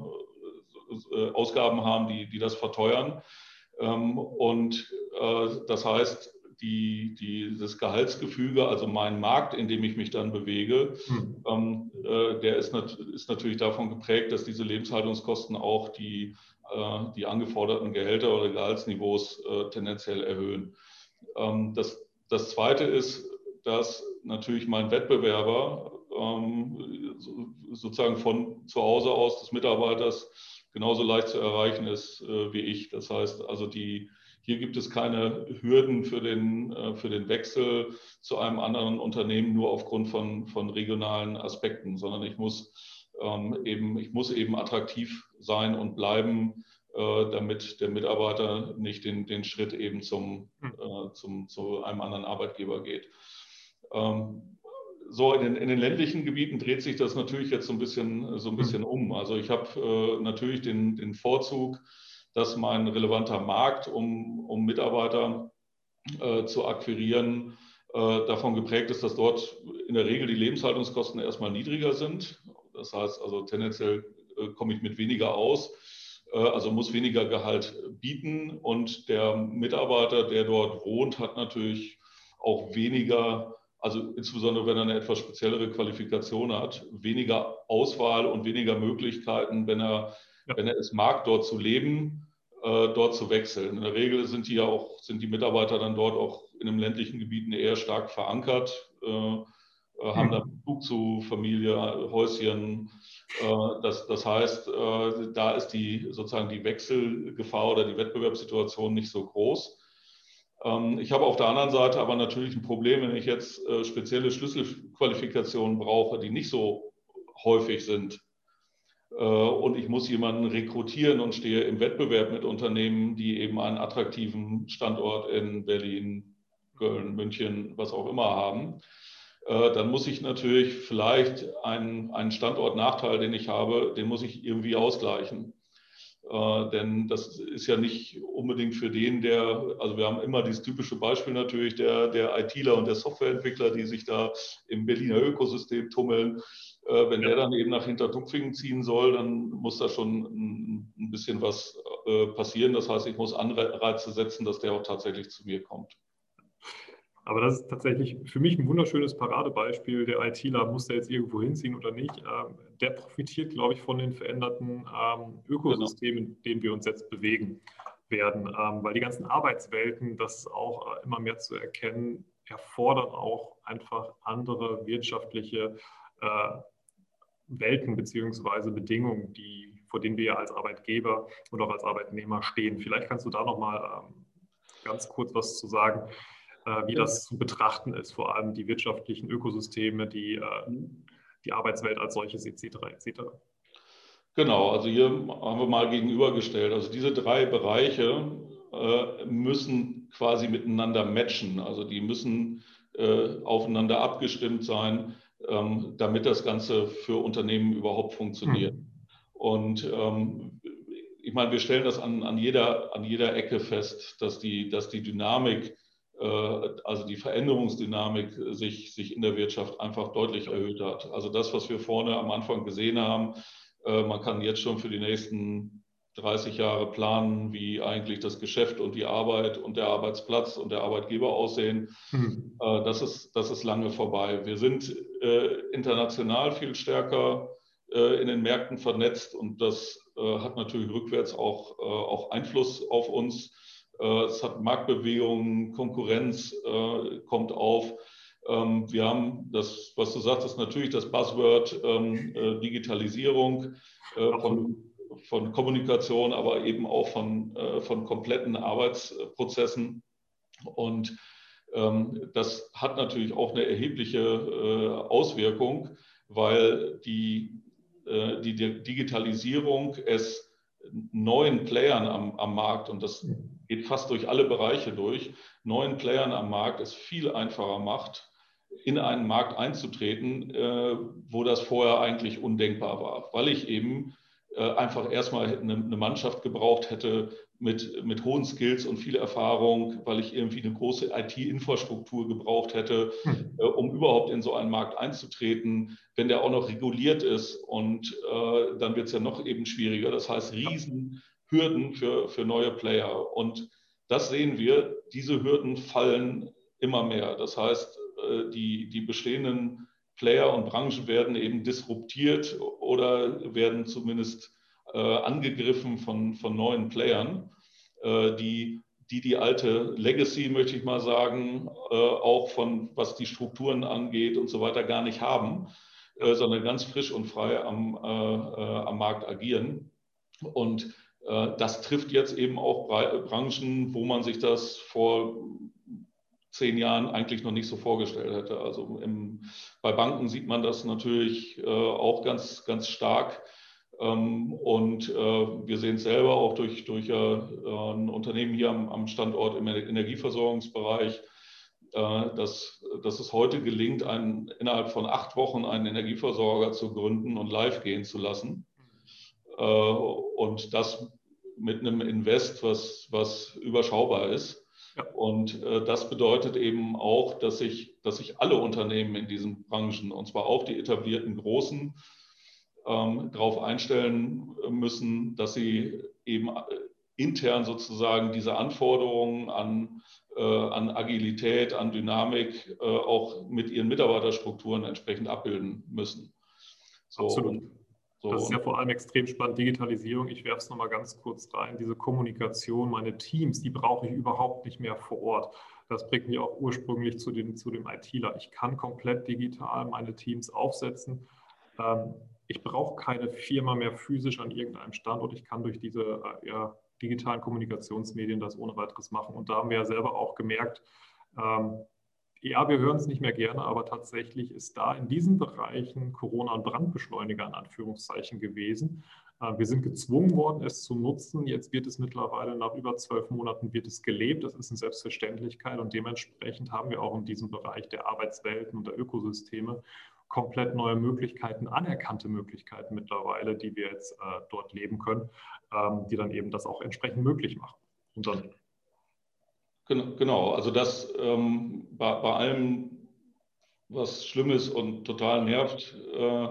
äh, Ausgaben haben, die, die das verteuern. Ähm, und äh, das heißt, Die, die, das Gehaltsgefüge, also mein Markt, in dem ich mich dann bewege, hm. ähm, äh, der ist, nat ist natürlich davon geprägt, dass diese Lebenshaltungskosten auch die, äh, die angeforderten Gehälter oder Gehaltsniveaus äh, tendenziell erhöhen. Ähm, das, das Zweite ist, dass natürlich mein Wettbewerber ähm, so, sozusagen von zu Hause aus des Mitarbeiters genauso leicht zu erreichen ist äh, wie ich. Das heißt also, die Hier gibt es keine Hürden für den, für den Wechsel zu einem anderen Unternehmen nur aufgrund von, von regionalen Aspekten, sondern ich muss, ähm, eben, ich muss eben attraktiv sein und bleiben, äh, damit der Mitarbeiter nicht den, den Schritt eben zum, äh, zum, zu einem anderen Arbeitgeber geht. Ähm, So, in den, in den ländlichen Gebieten dreht sich das natürlich jetzt so ein bisschen, so ein bisschen um. Also ich habe äh, natürlich den, den Vorzug, dass mein relevanter Markt, um, um Mitarbeiter äh, zu akquirieren, äh, davon geprägt ist, dass dort in der Regel die Lebenshaltungskosten erstmal niedriger sind. Das heißt also tendenziell äh, komme ich mit weniger aus, äh, also muss weniger Gehalt bieten und der Mitarbeiter, der dort wohnt, hat natürlich auch weniger, also insbesondere wenn er eine etwas speziellere Qualifikation hat, weniger Auswahl und weniger Möglichkeiten, wenn er, ja. wenn er es mag, dort zu leben, äh, dort zu wechseln. In der Regel sind die ja auch, sind die Mitarbeiter dann dort auch in den ländlichen Gebieten eher stark verankert, äh, haben da Bezug zu Familie, Häuschen. Äh, das, das heißt, äh, da ist die sozusagen die Wechselgefahr oder die Wettbewerbssituation nicht so groß. Ähm, ich habe auf der anderen Seite aber natürlich ein Problem, wenn ich jetzt äh, spezielle Schlüsselqualifikationen brauche, die nicht so häufig sind. Äh, und ich muss jemanden rekrutieren und stehe im Wettbewerb mit Unternehmen, die eben einen attraktiven Standort in Berlin, Köln, München, was auch immer haben. Dann muss ich natürlich vielleicht einen, einen Standortnachteil, den ich habe, den muss ich irgendwie ausgleichen. Äh, denn das ist ja nicht unbedingt für den, der, also wir haben immer dieses typische Beispiel natürlich der, der ITler und der Softwareentwickler, die sich da im Berliner Ökosystem tummeln. Äh, wenn ja. der dann eben nach Hintertupfingen ziehen soll, dann muss da schon ein, ein bisschen was äh, passieren. Das heißt, ich muss Anreize setzen, dass der auch tatsächlich zu mir kommt.
Aber das ist tatsächlich für mich ein wunderschönes Paradebeispiel. Der ITler muss da jetzt irgendwo hinziehen oder nicht. Der profitiert, glaube ich, von den veränderten Ökosystemen, in denen wir uns jetzt bewegen werden. Weil die ganzen Arbeitswelten, das ist auch immer mehr zu erkennen, erfordern auch einfach andere wirtschaftliche Welten bzw. Bedingungen, die, vor denen wir ja als Arbeitgeber und auch als Arbeitnehmer stehen. Vielleicht kannst du da noch mal ganz kurz was zu sagen, wie das zu betrachten ist, vor allem die wirtschaftlichen Ökosysteme, die, die Arbeitswelt als solches et cetera et cetera.
Genau, also hier haben wir mal gegenübergestellt. Also diese drei Bereiche äh, müssen quasi miteinander matchen. Also die müssen äh, aufeinander abgestimmt sein, ähm, damit das Ganze für Unternehmen überhaupt funktioniert. Hm. Und ähm, ich meine, wir stellen das an, an, jeder, an jeder Ecke fest, dass die, dass die Dynamik, also die Veränderungsdynamik sich, sich in der Wirtschaft einfach deutlich erhöht hat. Also das, was wir vorne am Anfang gesehen haben, man kann jetzt schon für die nächsten dreißig Jahre planen, wie eigentlich das Geschäft und die Arbeit und der Arbeitsplatz und der Arbeitgeber aussehen. Mhm. Das ist, das ist lange vorbei. Wir sind international viel stärker in den Märkten vernetzt und das hat natürlich rückwärts auch, auch Einfluss auf uns. Es hat Marktbewegungen, Konkurrenz äh, kommt auf. Ähm, wir haben das, was du sagtest, natürlich das Buzzword ähm, äh, Digitalisierung äh, von, von Kommunikation, aber eben auch von, äh, von kompletten Arbeitsprozessen. Und ähm, das hat natürlich auch eine erhebliche äh, Auswirkung, weil die, äh, die Digitalisierung es neuen Playern am, am Markt, und das geht fast durch alle Bereiche durch, neuen Playern am Markt es viel einfacher macht, in einen Markt einzutreten, äh, wo das vorher eigentlich undenkbar war, weil ich eben äh, einfach erstmal eine, eine Mannschaft gebraucht hätte mit, mit hohen Skills und viel Erfahrung, weil ich irgendwie eine große I T-Infrastruktur gebraucht hätte, äh, um überhaupt in so einen Markt einzutreten, wenn der auch noch reguliert ist und äh, dann wird es ja noch eben schwieriger. Das heißt, riesen Hürden für, für neue Player. Und das sehen wir, diese Hürden fallen immer mehr. Das heißt, die, die bestehenden Player und Branchen werden eben disruptiert oder werden zumindest äh, angegriffen von, von neuen Playern, äh, die, die die alte Legacy, möchte ich mal sagen, äh, auch von was die Strukturen angeht und so weiter gar nicht haben, äh, sondern ganz frisch und frei am, äh, am Markt agieren. Und das trifft jetzt eben auch Branchen, wo man sich das vor zehn Jahren eigentlich noch nicht so vorgestellt hätte. Also im, bei Banken sieht man das natürlich äh, auch ganz, ganz stark. Ähm, und äh, wir sehen es selber auch durch, durch äh, ein Unternehmen hier am, am Standort im Energieversorgungsbereich, äh, dass, dass es heute gelingt, einen, innerhalb von acht Wochen einen Energieversorger zu gründen und live gehen zu lassen. Äh, und das mit einem Invest, was, was überschaubar ist. Ja. Und äh, das bedeutet eben auch, dass sich dass sich alle Unternehmen in diesen Branchen, und zwar auch die etablierten Großen, ähm, darauf einstellen müssen, dass sie eben intern sozusagen diese Anforderungen an, äh, an Agilität, an Dynamik äh, auch mit ihren Mitarbeiterstrukturen entsprechend abbilden müssen. So,
Absolut.
und, so,
das ist ja vor allem extrem spannend, Digitalisierung. Ich werfe es nochmal ganz kurz rein. Diese Kommunikation, meine Teams, die brauche ich überhaupt nicht mehr vor Ort. Das bringt mich auch ursprünglich zu dem, zu dem ITler. Ich kann komplett digital meine Teams aufsetzen. Ähm, ich brauche keine Firma mehr physisch an irgendeinem Standort. Ich kann durch diese äh, ja, digitalen Kommunikationsmedien das ohne weiteres machen. Und da haben wir ja selber auch gemerkt, ähm, ja, wir hören es nicht mehr gerne, aber tatsächlich ist da in diesen Bereichen Corona ein Brandbeschleuniger in Anführungszeichen gewesen. Äh, Wir sind gezwungen worden, es zu nutzen. Jetzt wird es mittlerweile nach über zwölf Monaten wird es gelebt. Das ist eine Selbstverständlichkeit und dementsprechend haben wir auch in diesem Bereich der Arbeitswelten und der Ökosysteme komplett neue Möglichkeiten, anerkannte Möglichkeiten mittlerweile, die wir jetzt äh, dort leben können, ähm, die dann eben das auch entsprechend möglich machen. Und dann
Genau, also das ähm, bei, bei allem, was schlimm ist und total nervt, äh,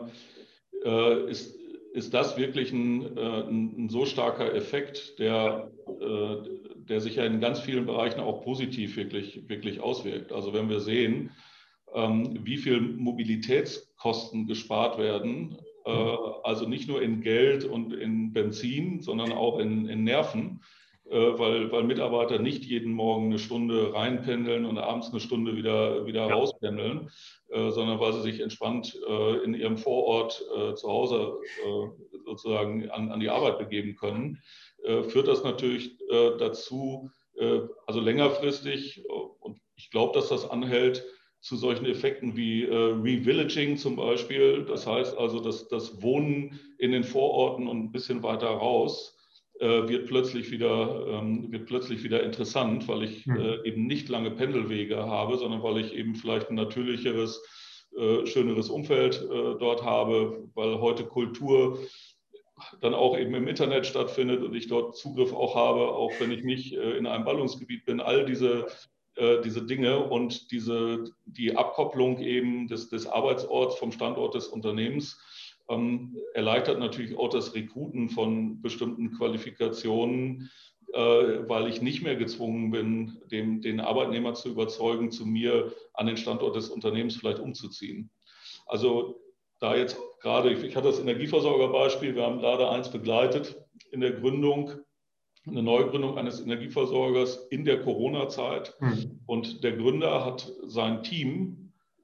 äh, ist, ist das wirklich ein, äh, ein, ein so starker Effekt, der, äh, der sich ja in ganz vielen Bereichen auch positiv wirklich, wirklich auswirkt. Also wenn wir sehen, ähm, wie viel Mobilitätskosten gespart werden, äh, also nicht nur in Geld und in Benzin, sondern auch in, in Nerven, weil, weil Mitarbeiter nicht jeden Morgen eine Stunde reinpendeln und abends eine Stunde wieder, wieder
ja.
rauspendeln, äh, sondern weil sie sich entspannt äh, in ihrem Vorort äh, zu Hause äh, sozusagen an, an die Arbeit begeben können, äh, führt das natürlich äh, dazu, äh, also längerfristig, und ich glaube, dass das anhält, zu solchen Effekten wie äh, Revillaging zum Beispiel. Das heißt also, dass das Wohnen in den Vororten und ein bisschen weiter raus wird plötzlich wieder, ähm, wird plötzlich wieder interessant, weil ich äh, eben nicht lange Pendelwege habe, sondern weil ich eben vielleicht ein natürlicheres, äh, schöneres Umfeld äh, dort habe, weil heute Kultur dann auch eben im Internet stattfindet und ich dort Zugriff auch habe, auch wenn ich nicht äh, in einem Ballungsgebiet bin. All diese, äh, diese Dinge und diese, die Abkopplung eben des, des Arbeitsorts vom Standort des Unternehmens Ähm, erleichtert natürlich auch das Rekruten von bestimmten Qualifikationen, äh, weil ich nicht mehr gezwungen bin, dem, den Arbeitnehmer zu überzeugen, zu mir an den Standort des Unternehmens vielleicht umzuziehen. Also da jetzt gerade, ich, ich hatte das Energieversorgerbeispiel, wir haben gerade eins begleitet in der Gründung, eine Neugründung eines Energieversorgers in der Corona-Zeit. Mhm. Und der Gründer hat sein Team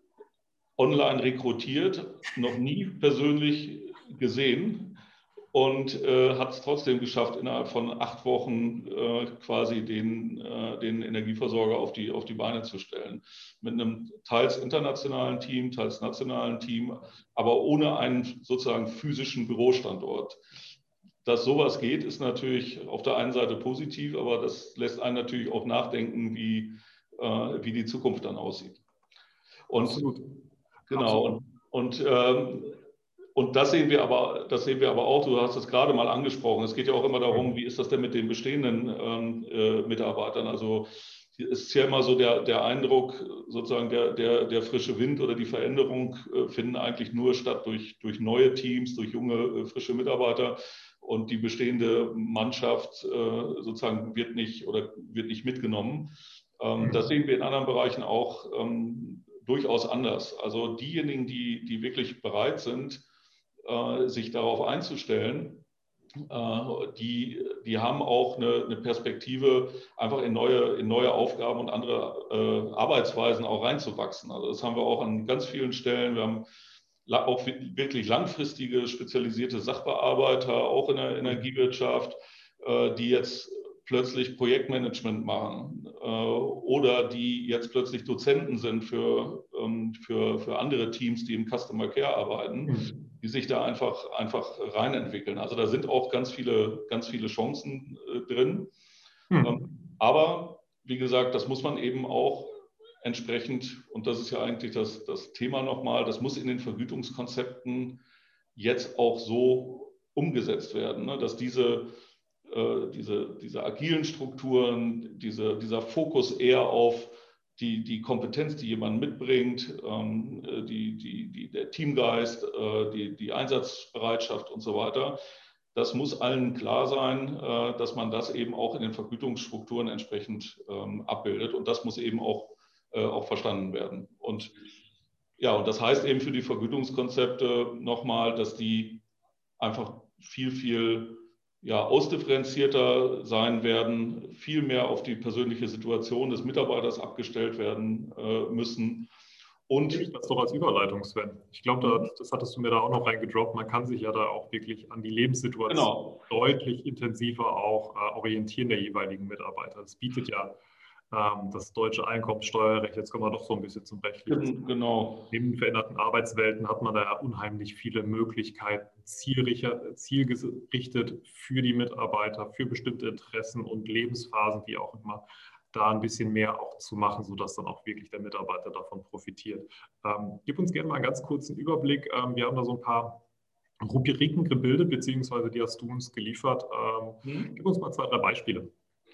online rekrutiert, noch nie persönlich gesehen und äh, hat es trotzdem geschafft, innerhalb von acht Wochen äh, quasi den, äh, den Energieversorger auf die, auf die Beine zu stellen. Mit einem teils internationalen Team, teils nationalen Team, aber ohne einen sozusagen physischen Bürostandort. Dass sowas geht, ist natürlich auf der einen Seite positiv, aber das lässt einen natürlich auch nachdenken, wie, äh, wie die Zukunft dann aussieht. Und
Absolut.
Genau, und, und, ähm, und das sehen wir aber, das sehen wir aber auch, du hast es gerade mal angesprochen, es geht ja auch immer darum, wie ist das denn mit den bestehenden ähm, äh, Mitarbeitern? Also es ist ja immer so der, der Eindruck, sozusagen der, der, der frische Wind oder die Veränderung äh, finden eigentlich nur statt durch, durch neue Teams, durch junge, äh, frische Mitarbeiter. Und die bestehende Mannschaft äh, sozusagen wird nicht oder wird nicht mitgenommen. Ähm, das sehen wir in anderen Bereichen auch ähm, durchaus anders. Also diejenigen, die, die wirklich bereit sind, äh, sich darauf einzustellen, äh, die, die haben auch eine, eine Perspektive, einfach in neue, in neue Aufgaben und andere äh, Arbeitsweisen auch reinzuwachsen. Also das haben wir auch an ganz vielen Stellen. Wir haben auch wirklich langfristige spezialisierte Sachbearbeiter, auch in der Energiewirtschaft, äh, die jetzt plötzlich Projektmanagement machen äh, oder die jetzt plötzlich Dozenten sind für, ähm, für, für andere Teams, die im Customer Care arbeiten, mhm. die sich da einfach, einfach reinentwickeln. Also da sind auch ganz viele, ganz viele Chancen äh, drin. Mhm. Ähm, aber wie gesagt, das muss man eben auch entsprechend, und das ist ja eigentlich das, das Thema nochmal, das muss in den Vergütungskonzepten jetzt auch so umgesetzt werden, ne, dass diese Diese, diese agilen Strukturen, diese, dieser Fokus eher auf die, die Kompetenz, die jemand mitbringt, ähm, die, die, die, der Teamgeist, äh, die, die Einsatzbereitschaft und so weiter. Das muss allen klar sein, äh, dass man das eben auch in den Vergütungsstrukturen entsprechend ähm, abbildet. Und das muss eben auch, äh, auch verstanden werden. Und ja, und das heißt eben für die Vergütungskonzepte nochmal, dass die einfach viel, viel ja, ausdifferenzierter sein werden, viel mehr auf die persönliche Situation des Mitarbeiters abgestellt werden äh, müssen. Und
nehme ich das doch als Überleitung, Sven. Ich glaube, da, das hattest du mir da auch noch reingedroppt. Man kann sich ja da auch wirklich an die Lebenssituation
genau.
deutlich intensiver auch äh, orientieren der jeweiligen Mitarbeiter. Das bietet ja ähm, das deutsche Einkommensteuerrecht. Jetzt kommen wir doch so ein bisschen zum rechtlichen.
Genau.
Neben veränderten Arbeitswelten hat man da ja unheimlich viele Möglichkeiten, zielgerichtet für die Mitarbeiter, für bestimmte Interessen und Lebensphasen, wie auch immer, da ein bisschen mehr auch zu machen, sodass dann auch wirklich der Mitarbeiter davon profitiert. Ähm, gib uns gerne mal einen ganz kurzen Überblick. Ähm, wir haben da so ein paar Rubriken gebildet, beziehungsweise die hast du uns geliefert. Ähm,
Hm.
Gib uns mal zwei, drei Beispiele.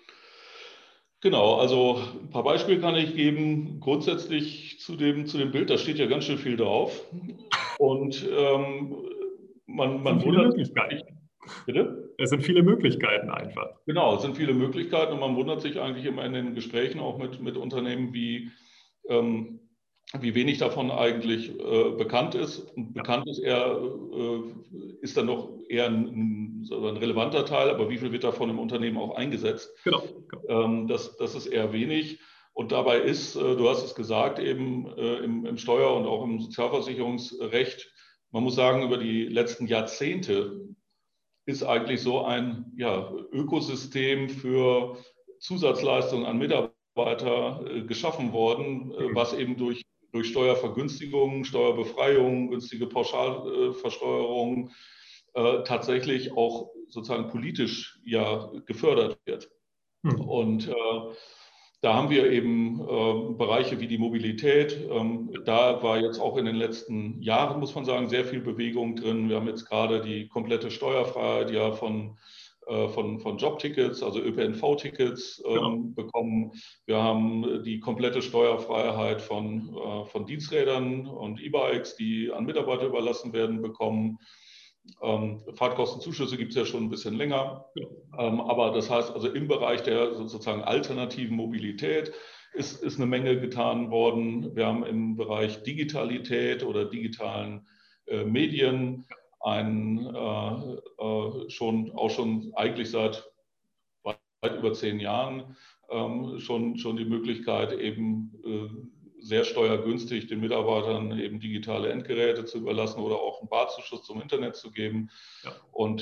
Genau, also ein paar Beispiele kann ich geben. Grundsätzlich zu dem, zu dem Bild, da steht ja ganz schön viel drauf. Und ähm, man,
Es sind
man
viele
wundert sich,
Möglichkeiten.
bitte?
Es sind viele Möglichkeiten einfach.
Genau, es sind viele Möglichkeiten und man wundert sich eigentlich immer in den Gesprächen auch mit, mit Unternehmen, wie, ähm, wie wenig davon eigentlich äh, bekannt ist. Und
Ja.
bekannt ist eher, äh, ist dann noch eher ein, ein, ein relevanter Teil, aber wie viel wird davon im Unternehmen auch eingesetzt?
Genau. genau.
Ähm, das, das ist eher wenig. Und dabei ist, äh, du hast es gesagt, eben äh, im, im Steuer- und auch im Sozialversicherungsrecht, man muss sagen, über die letzten Jahrzehnte ist eigentlich so ein ja, Ökosystem für Zusatzleistungen an Mitarbeiter äh, geschaffen worden, äh, was eben durch, durch Steuervergünstigungen, Steuerbefreiungen, günstige Pauschalversteuerungen äh, tatsächlich auch sozusagen politisch ja gefördert wird.
Hm.
Und äh, da haben wir eben äh, Bereiche wie die Mobilität. Ähm, da war jetzt auch in den letzten Jahren, muss man sagen, sehr viel Bewegung drin. Wir haben jetzt gerade die komplette Steuerfreiheit ja von, äh, von, von Jobtickets, also Ö P N V-Tickets ähm,
Genau.
bekommen. Wir haben die komplette Steuerfreiheit von, äh, von Diensträdern und E-Bikes, die an Mitarbeiter überlassen werden, bekommen. Ähm, Fahrtkostenzuschüsse gibt es ja schon ein bisschen länger.
Genau.
Ähm, aber das heißt, also im Bereich der sozusagen alternativen Mobilität ist, ist eine Menge getan worden. Wir haben im Bereich Digitalität oder digitalen äh, Medien ein, äh, äh, schon, auch schon eigentlich seit weit über zehn Jahren ähm, schon, schon die Möglichkeit, eben äh, sehr steuergünstig den Mitarbeitern eben digitale Endgeräte zu überlassen oder auch einen Barzuschuss zum Internet zu geben.
Ja.
Und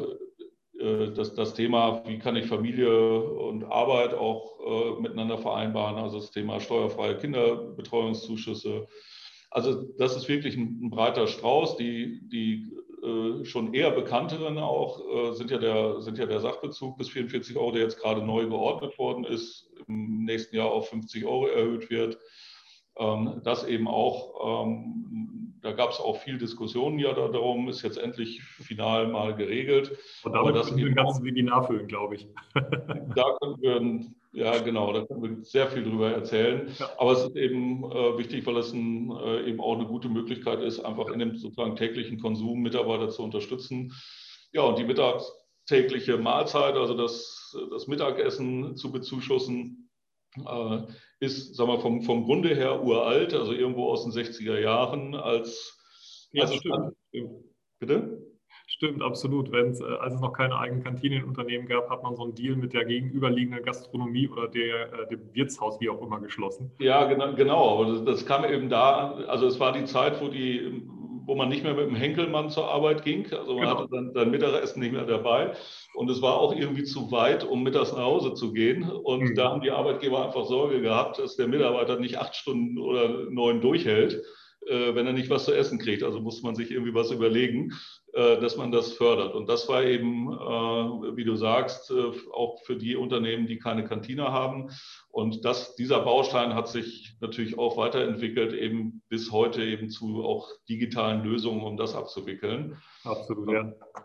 äh, das, das Thema, wie kann ich Familie und Arbeit auch äh, miteinander vereinbaren, also das Thema steuerfreie Kinderbetreuungszuschüsse. Also das ist wirklich ein, ein breiter Strauß. Die, die äh, schon eher bekannteren auch äh, sind, ja der, sind ja der Sachbezug bis vierundvierzig Euro, der jetzt gerade neu geordnet worden ist, im nächsten Jahr auf fünfzig Euro erhöht wird. Ähm, das eben auch, ähm, da gab es auch viel Diskussionen ja darum, ist jetzt endlich final mal geregelt.
Und
Aber
damit
das
können wir ein
eben
ganzes
auch,
Webinar füllen, glaube ich.
da können wir, ja genau, da können wir sehr viel drüber erzählen.
Ja.
Aber es ist eben äh, wichtig, weil es ein, äh, eben auch eine gute Möglichkeit ist, einfach in dem sozusagen täglichen Konsum Mitarbeiter zu unterstützen. Ja, und die mittagstägliche Mahlzeit, also das, das Mittagessen zu bezuschussen, äh, ist, sagen wir, vom, vom Grunde her uralt, also irgendwo aus den sechziger Jahren als,
Ja,
als
stimmt. stimmt.
Bitte?
Stimmt, absolut. Wenn's, äh, als es noch keine eigenen Kantinen in Unternehmen gab, hat man so einen Deal mit der gegenüberliegenden Gastronomie oder der, äh, dem Wirtshaus, wie auch immer, geschlossen.
Ja, genau, genau. Aber das, das kam eben da, also es war die Zeit, wo die, wo man nicht mehr mit dem Henkelmann zur Arbeit ging. Also man hatte
Genau.
dann sein Mittagessen nicht mehr dabei. Und es war auch irgendwie zu weit, um mittags nach Hause zu gehen. Und da
Hm.
haben die Arbeitgeber einfach Sorge gehabt, dass der Mitarbeiter nicht acht Stunden oder neun durchhält, äh, wenn er nicht was zu essen kriegt. Also muss man sich irgendwie was überlegen, äh, dass man das fördert. Und das war eben, äh, wie du sagst, äh, auch für die Unternehmen, die keine Kantine haben. Und das, dieser Baustein hat sich natürlich auch weiterentwickelt, eben bis heute eben zu auch digitalen Lösungen, um das abzuwickeln.
Absolut, ja.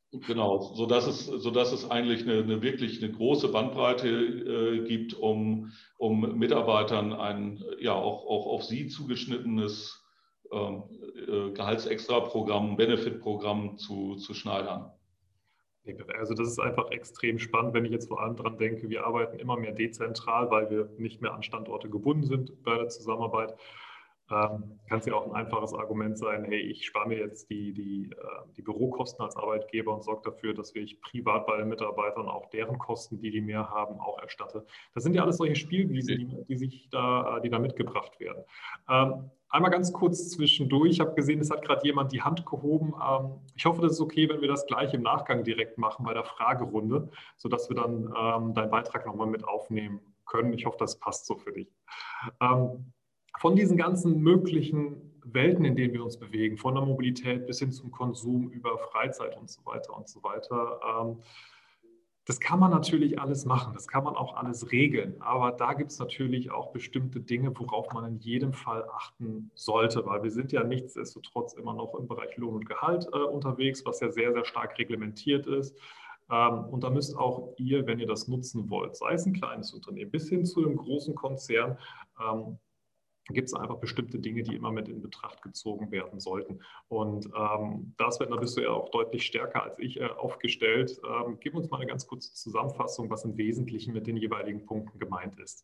Genau, sodass es, sodass es eigentlich eine, eine wirklich eine große Bandbreite äh, gibt, um, um Mitarbeitern ein ja auch, auch auf sie zugeschnittenes ähm, äh, Gehaltsextra-Programm, Benefit-Programm zu, zu schneidern.
Also das ist einfach extrem spannend, wenn ich jetzt vor allem daran denke, wir arbeiten immer mehr dezentral, weil wir nicht mehr an Standorte gebunden sind bei der Zusammenarbeit. Ähm, kann es ja auch ein einfaches Argument sein, hey, ich spare mir jetzt die, die, äh, die Bürokosten als Arbeitgeber und sorge dafür, dass ich privat bei den Mitarbeitern auch deren Kosten, die die mehr haben, auch erstatte. Das sind ja alles solche Spielwiesen, die, die sich da, die da mitgebracht werden. Ähm, einmal ganz kurz zwischendurch. Ich habe gesehen, es hat gerade jemand die Hand gehoben. Ähm, ich hoffe, das ist okay, wenn wir das gleich im Nachgang direkt machen bei der Fragerunde, sodass wir dann ähm, deinen Beitrag nochmal mit aufnehmen können. Ich hoffe, das passt so für dich. Ähm, von diesen ganzen möglichen Welten, in denen wir uns bewegen, von der Mobilität bis hin zum Konsum über Freizeit und so weiter und so weiter, ähm, das kann man natürlich alles machen, das kann man auch alles regeln, aber da gibt es natürlich auch bestimmte Dinge, worauf man in jedem Fall achten sollte, weil wir sind ja nichtsdestotrotz immer noch im Bereich Lohn und Gehalt äh, unterwegs, was ja sehr, sehr stark reglementiert ist. Ähm, und da müsst auch ihr, wenn ihr das nutzen wollt, sei es ein kleines Unternehmen bis hin zu einem großen Konzern, ähm, gibt es einfach bestimmte Dinge, die immer mit in Betracht gezogen werden sollten. Und ähm, da, Sven, da bist du ja auch deutlich stärker als ich äh, aufgestellt. Ähm, gib uns mal eine ganz kurze Zusammenfassung, was im Wesentlichen mit den jeweiligen Punkten gemeint ist.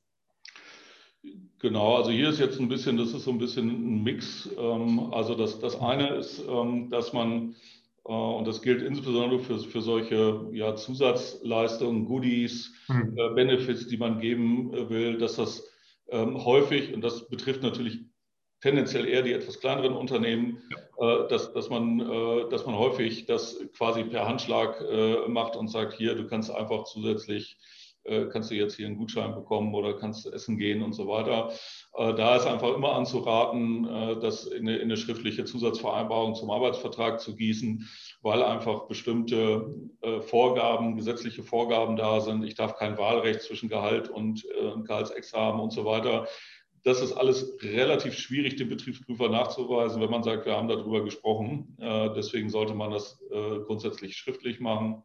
Genau, also hier ist jetzt ein bisschen, das ist so ein bisschen ein Mix. Ähm, also das, das eine ist, ähm, dass man, äh, und das gilt insbesondere für, für solche ja, Zusatzleistungen, Goodies,
Hm.
äh, Benefits, die man geben äh, will, dass das ähm, häufig, und das betrifft natürlich tendenziell eher die etwas kleineren Unternehmen,
Ja.
äh, dass, dass, man, äh, dass man häufig das quasi per Handschlag äh, macht und sagt, hier, du kannst einfach zusätzlich kannst du jetzt hier einen Gutschein bekommen oder kannst essen gehen und so weiter. Da ist einfach immer anzuraten, das in eine, in eine schriftliche Zusatzvereinbarung zum Arbeitsvertrag zu gießen, weil einfach bestimmte Vorgaben, gesetzliche Vorgaben da sind. Ich darf kein Wahlrecht zwischen Gehalt und Gehaltsextra haben und so weiter. Das ist alles relativ schwierig, dem Betriebsprüfer nachzuweisen, wenn man sagt, wir haben darüber gesprochen. Deswegen sollte man das grundsätzlich schriftlich machen.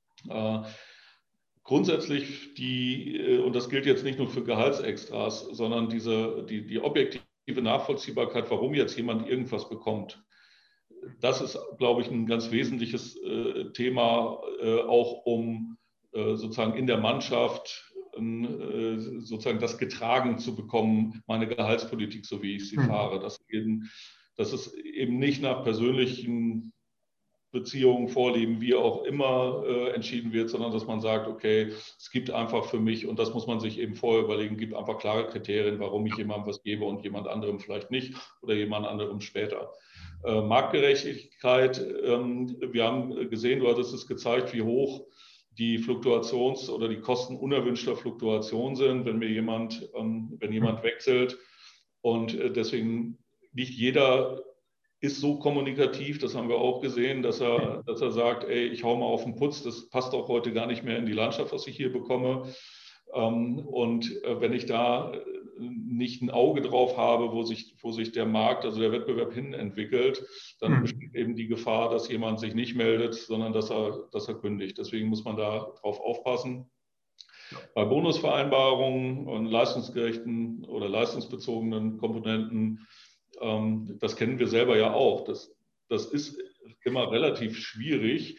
Grundsätzlich die, und das gilt jetzt nicht nur für Gehaltsextras, sondern diese, die, die objektive Nachvollziehbarkeit, warum jetzt jemand irgendwas bekommt. Das ist, glaube ich, ein ganz wesentliches äh, Thema, äh, auch um äh, sozusagen in der Mannschaft äh, sozusagen das getragen zu bekommen, meine Gehaltspolitik, so wie ich sie hm. fahre. Dass, eben, dass es eben nicht nach persönlichen Beziehungen, Vorlieben, wie auch immer äh, entschieden wird, sondern dass man sagt, okay, es gibt einfach für mich, und das muss man sich eben vorher überlegen, gibt einfach klare Kriterien, warum ich jemandem was gebe und jemand anderem vielleicht nicht oder jemand anderem später. Äh, Marktgerechtigkeit, ähm, wir haben gesehen, du hattest es gezeigt, wie hoch die Fluktuations- oder die Kosten unerwünschter Fluktuation sind, wenn mir jemand, ähm, wenn jemand wechselt. Und äh, deswegen nicht jeder ist so kommunikativ, das haben wir auch gesehen, dass er, dass er sagt, ey, ich hau mal auf den Putz, das passt auch heute gar nicht mehr in die Landschaft, was ich hier bekomme. Und wenn ich da nicht ein Auge drauf habe, wo sich, wo sich der Markt, also der Wettbewerb hin entwickelt, dann hm. besteht eben die Gefahr, dass jemand sich nicht meldet, sondern dass er, dass er kündigt. Deswegen muss man da drauf aufpassen. Bei Bonusvereinbarungen und leistungsgerechten oder leistungsbezogenen Komponenten, das kennen wir selber ja auch. Das, das ist immer relativ schwierig,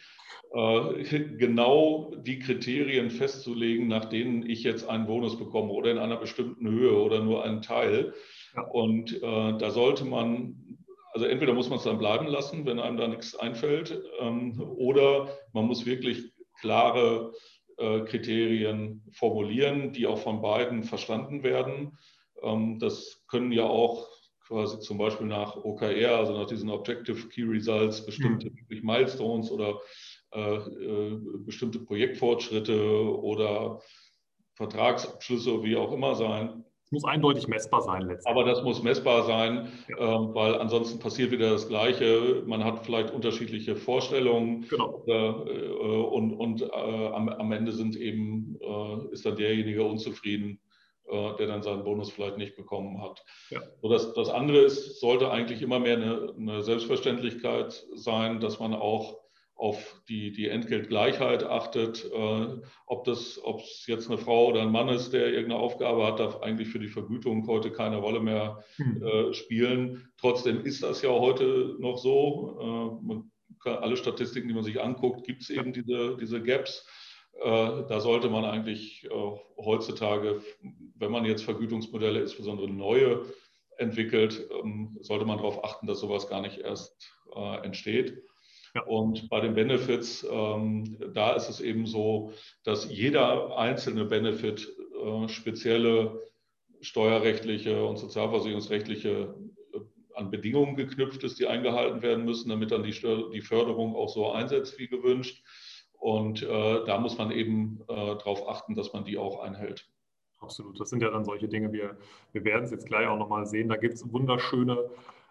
genau die Kriterien festzulegen, nach denen ich jetzt einen Bonus bekomme oder in einer bestimmten Höhe oder nur einen Teil. Ja. Und äh, da sollte man, also entweder muss man es dann bleiben lassen, wenn einem da nichts einfällt, ähm, oder man muss wirklich klare äh, Kriterien formulieren, die auch von beiden verstanden werden. Ähm, das können ja auch quasi zum Beispiel nach O K R, also nach diesen Objective Key Results, bestimmte mhm. Milestones oder äh, äh, bestimmte Projektfortschritte oder Vertragsabschlüsse, wie auch immer sein.
Es muss eindeutig messbar sein letztendlich.
Aber das muss messbar sein, ja. äh, weil ansonsten passiert wieder das Gleiche. Man hat vielleicht unterschiedliche Vorstellungen
genau.
äh, und, und äh, am, am Ende sind eben, äh, ist dann derjenige unzufrieden, der dann seinen Bonus vielleicht nicht bekommen hat. Ja. So, das, das andere ist, sollte eigentlich immer mehr eine, eine Selbstverständlichkeit sein, dass man auch auf die, die Entgeltgleichheit achtet. Äh, ob das, ob es jetzt eine Frau oder ein Mann ist, der irgendeine Aufgabe hat, darf eigentlich für die Vergütung heute keine Rolle mehr äh, spielen. Trotzdem ist das ja heute noch so. Äh, man kann, alle Statistiken, die man sich anguckt, gibt es eben diese, diese Gaps. Äh, da sollte man eigentlich äh, heutzutage, wenn man jetzt Vergütungsmodelle, insbesondere neue, entwickelt, ähm, sollte man darauf achten, dass sowas gar nicht erst äh, entsteht. Ja. Und bei den Benefits, ähm, da ist es eben so, dass jeder einzelne Benefit äh, spezielle steuerrechtliche und sozialversicherungsrechtliche äh, an Bedingungen geknüpft ist, die eingehalten werden müssen, damit dann die, die Förderung auch so einsetzt wie gewünscht. Und äh, da muss man eben äh, darauf achten, dass man die auch einhält.
Absolut, das sind ja dann solche Dinge, wir, wir werden es jetzt gleich auch nochmal sehen, da gibt es wunderschöne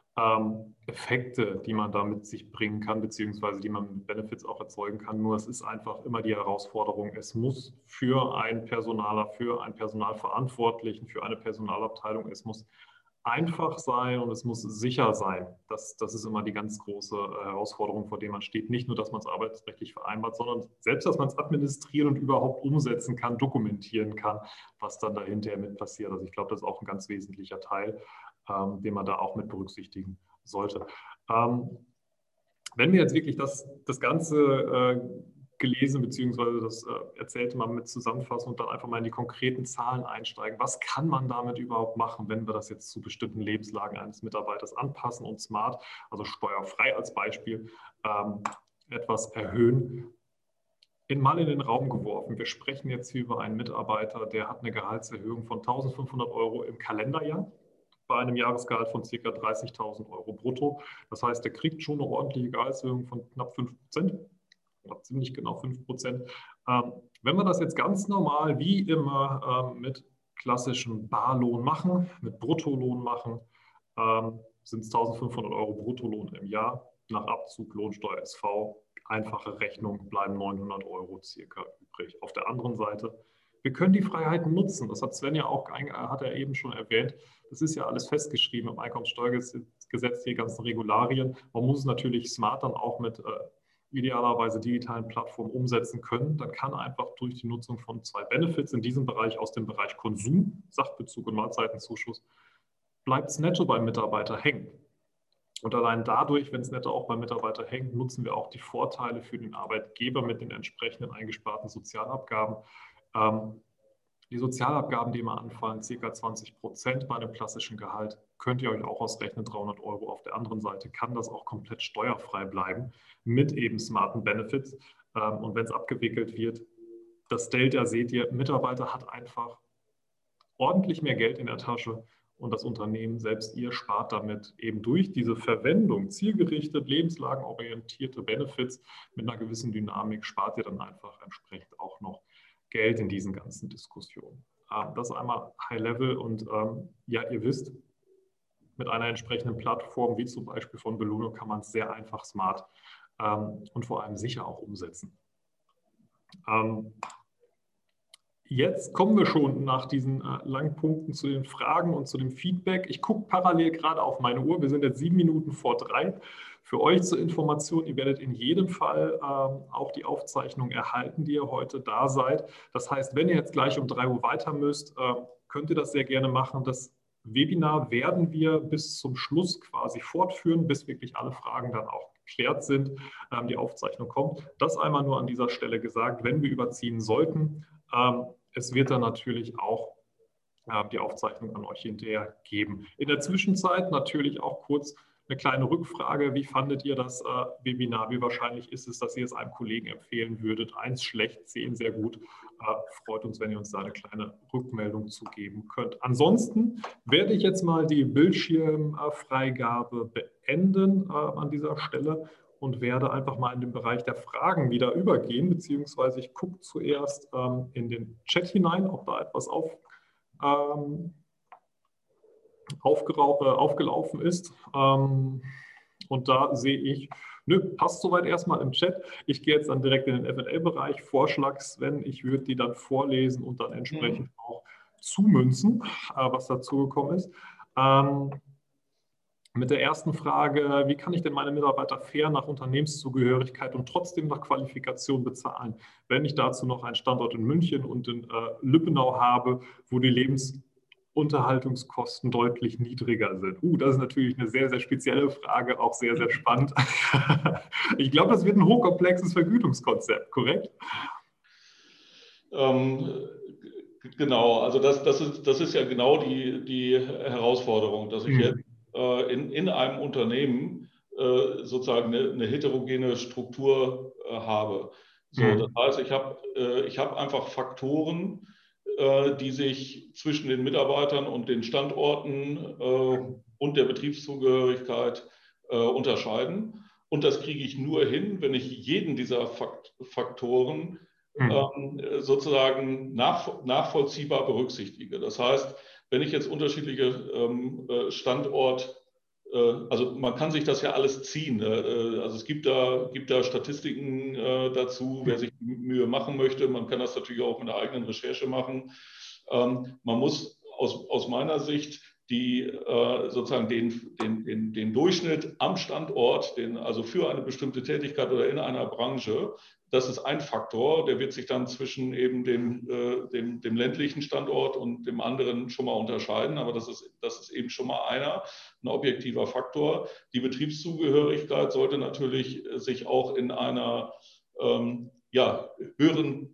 ähm, Effekte, die man da mit sich bringen kann, beziehungsweise die man mit Benefits auch erzeugen kann. Nur es ist einfach immer die Herausforderung, es muss für einen Personaler, für einen Personalverantwortlichen, für eine Personalabteilung, es muss einfach sein und es muss sicher sein. Das, das ist immer die ganz große Herausforderung, vor der man steht. Nicht nur, dass man es arbeitsrechtlich vereinbart, sondern selbst, dass man es administrieren und überhaupt umsetzen kann, dokumentieren kann, was dann dahinter mit passiert. Also ich glaube, das ist auch ein ganz wesentlicher Teil, ähm, den man da auch mit berücksichtigen sollte. Ähm, wenn wir jetzt wirklich das, das Ganze äh, gelesen bzw. das äh, erzählte mal mit zusammenfassen und dann einfach mal in die konkreten Zahlen einsteigen. Was kann man damit überhaupt machen, wenn wir das jetzt zu bestimmten Lebenslagen eines Mitarbeiters anpassen und smart, also steuerfrei als Beispiel, ähm, etwas erhöhen? In, mal in den Raum geworfen. Wir sprechen jetzt hier über einen Mitarbeiter, der hat eine Gehaltserhöhung von eintausendfünfhundert Euro im Kalenderjahr bei einem Jahresgehalt von ca. dreißigtausend Euro brutto. Das heißt, der kriegt schon eine ordentliche Gehaltserhöhung von knapp fünf Prozent. Oder ziemlich genau fünf Prozent. Ähm, wenn wir das jetzt ganz normal wie immer ähm, mit klassischem Barlohn machen, mit Bruttolohn machen, ähm, sind es eintausendfünfhundert Euro Bruttolohn im Jahr. Nach Abzug Lohnsteuer S V, einfache Rechnung, bleiben neunhundert Euro circa übrig. Auf der anderen Seite, wir können die Freiheiten nutzen. Das hat Sven ja auch, hat er eben schon erwähnt. Das ist ja alles festgeschrieben im Einkommensteuergesetz, die ganzen Regularien. Man muss es natürlich smart dann auch mit äh, idealerweise digitalen Plattformen umsetzen können, dann kann einfach durch die Nutzung von zwei Benefits in diesem Bereich aus dem Bereich Konsum, Sachbezug und Mahlzeitenzuschuss, bleibt es netto beim Mitarbeiter hängen. Und allein dadurch, wenn es netto auch beim Mitarbeiter hängt, nutzen wir auch die Vorteile für den Arbeitgeber mit den entsprechenden eingesparten Sozialabgaben. Ähm, Die Sozialabgaben, die immer anfallen, ca. zwanzig Prozent bei einem klassischen Gehalt, könnt ihr euch auch ausrechnen, dreihundert Euro. Auf der anderen Seite kann das auch komplett steuerfrei bleiben mit eben smarten Benefits. Und wenn es abgewickelt wird, das Delta seht ihr, Mitarbeiter hat einfach ordentlich mehr Geld in der Tasche und das Unternehmen, selbst ihr, spart damit eben durch diese Verwendung, zielgerichtet, lebenslagenorientierte Benefits mit einer gewissen Dynamik, spart ihr dann einfach entsprechend auch noch Geld in diesen ganzen Diskussionen. Das ist einmal High Level und ähm, ja, ihr wisst, mit einer entsprechenden Plattform wie zum Beispiel von Beluno kann man es sehr einfach, smart ähm, und vor allem sicher auch umsetzen. Ähm, Jetzt kommen wir schon nach diesen äh, langen Punkten zu den Fragen und zu dem Feedback. Ich gucke parallel gerade auf meine Uhr. Wir sind jetzt sieben Minuten vor drei. Für euch zur Information, ihr werdet in jedem Fall ähm, auch die Aufzeichnung erhalten, die ihr heute da seid. Das heißt, wenn ihr jetzt gleich um drei Uhr weiter müsst, äh, könnt ihr das sehr gerne machen. Das Webinar werden wir bis zum Schluss quasi fortführen, bis wirklich alle Fragen dann auch geklärt sind, ähm, die Aufzeichnung kommt. Das einmal nur an dieser Stelle gesagt, wenn wir überziehen sollten. Ähm, Es wird dann natürlich auch äh, die Aufzeichnung an euch hinterher geben. In der Zwischenzeit natürlich auch kurz eine kleine Rückfrage. Wie fandet ihr das äh, Webinar? Wie wahrscheinlich ist es, dass ihr es einem Kollegen empfehlen würdet? Eins schlecht, zehn sehr gut. Äh, freut uns, wenn ihr uns da eine kleine Rückmeldung zu geben könnt. Ansonsten werde ich jetzt mal die Bildschirmfreigabe beenden äh, an dieser Stelle und werde einfach mal in den Bereich der Fragen wieder übergehen, beziehungsweise ich gucke zuerst ähm, in den Chat hinein, ob da etwas auf, ähm, aufgelaufen ist. Ähm, und da sehe ich, nö, passt soweit erstmal im Chat. Ich gehe jetzt dann direkt in den F und A-Bereich. Vorschlag, Sven, ich würde die dann vorlesen und dann entsprechend mhm. auch zumünzen, äh, was dazu gekommen ist. Ähm, mit der ersten Frage, wie kann ich denn meine Mitarbeiter fair nach Unternehmenszugehörigkeit und trotzdem nach Qualifikation bezahlen, wenn ich dazu noch einen Standort in München und in äh, Lübbenau habe, wo die Lebensunterhaltungskosten deutlich niedriger sind? Uh, das ist natürlich eine sehr, sehr spezielle Frage, auch sehr, sehr spannend. Ich glaube, das wird ein hochkomplexes Vergütungskonzept, korrekt?
Ähm, genau, also das, das, ist, das ist ja genau die, die Herausforderung, dass ich jetzt äh, in, in einem Unternehmen äh, sozusagen eine, eine heterogene Struktur äh, habe. So, das heißt, ich habe äh, ich hab einfach Faktoren, äh, die sich zwischen den Mitarbeitern und den Standorten äh, und der Betriebszugehörigkeit äh, unterscheiden. Und das kriege ich nur hin, wenn ich jeden dieser Fakt Faktoren ähm, sozusagen nach, nachvollziehbar berücksichtige. Das heißt, wenn ich jetzt unterschiedliche ähm, Standort, äh, also man kann sich das ja alles ziehen. Äh, also es gibt da, gibt da Statistiken äh, dazu, wer sich die Mühe machen möchte. Man kann das natürlich auch mit einer eigenen Recherche machen. Ähm, man muss aus, aus meiner Sicht die äh, sozusagen den, den, den, den Durchschnitt am Standort, den, also für eine bestimmte Tätigkeit oder in einer Branche, das ist ein Faktor, der wird sich dann zwischen eben dem, äh, dem, dem ländlichen Standort und dem anderen schon mal unterscheiden, aber das ist, das ist eben schon mal einer, ein objektiver Faktor. Die Betriebszugehörigkeit sollte natürlich sich auch in einer ähm, ja, höheren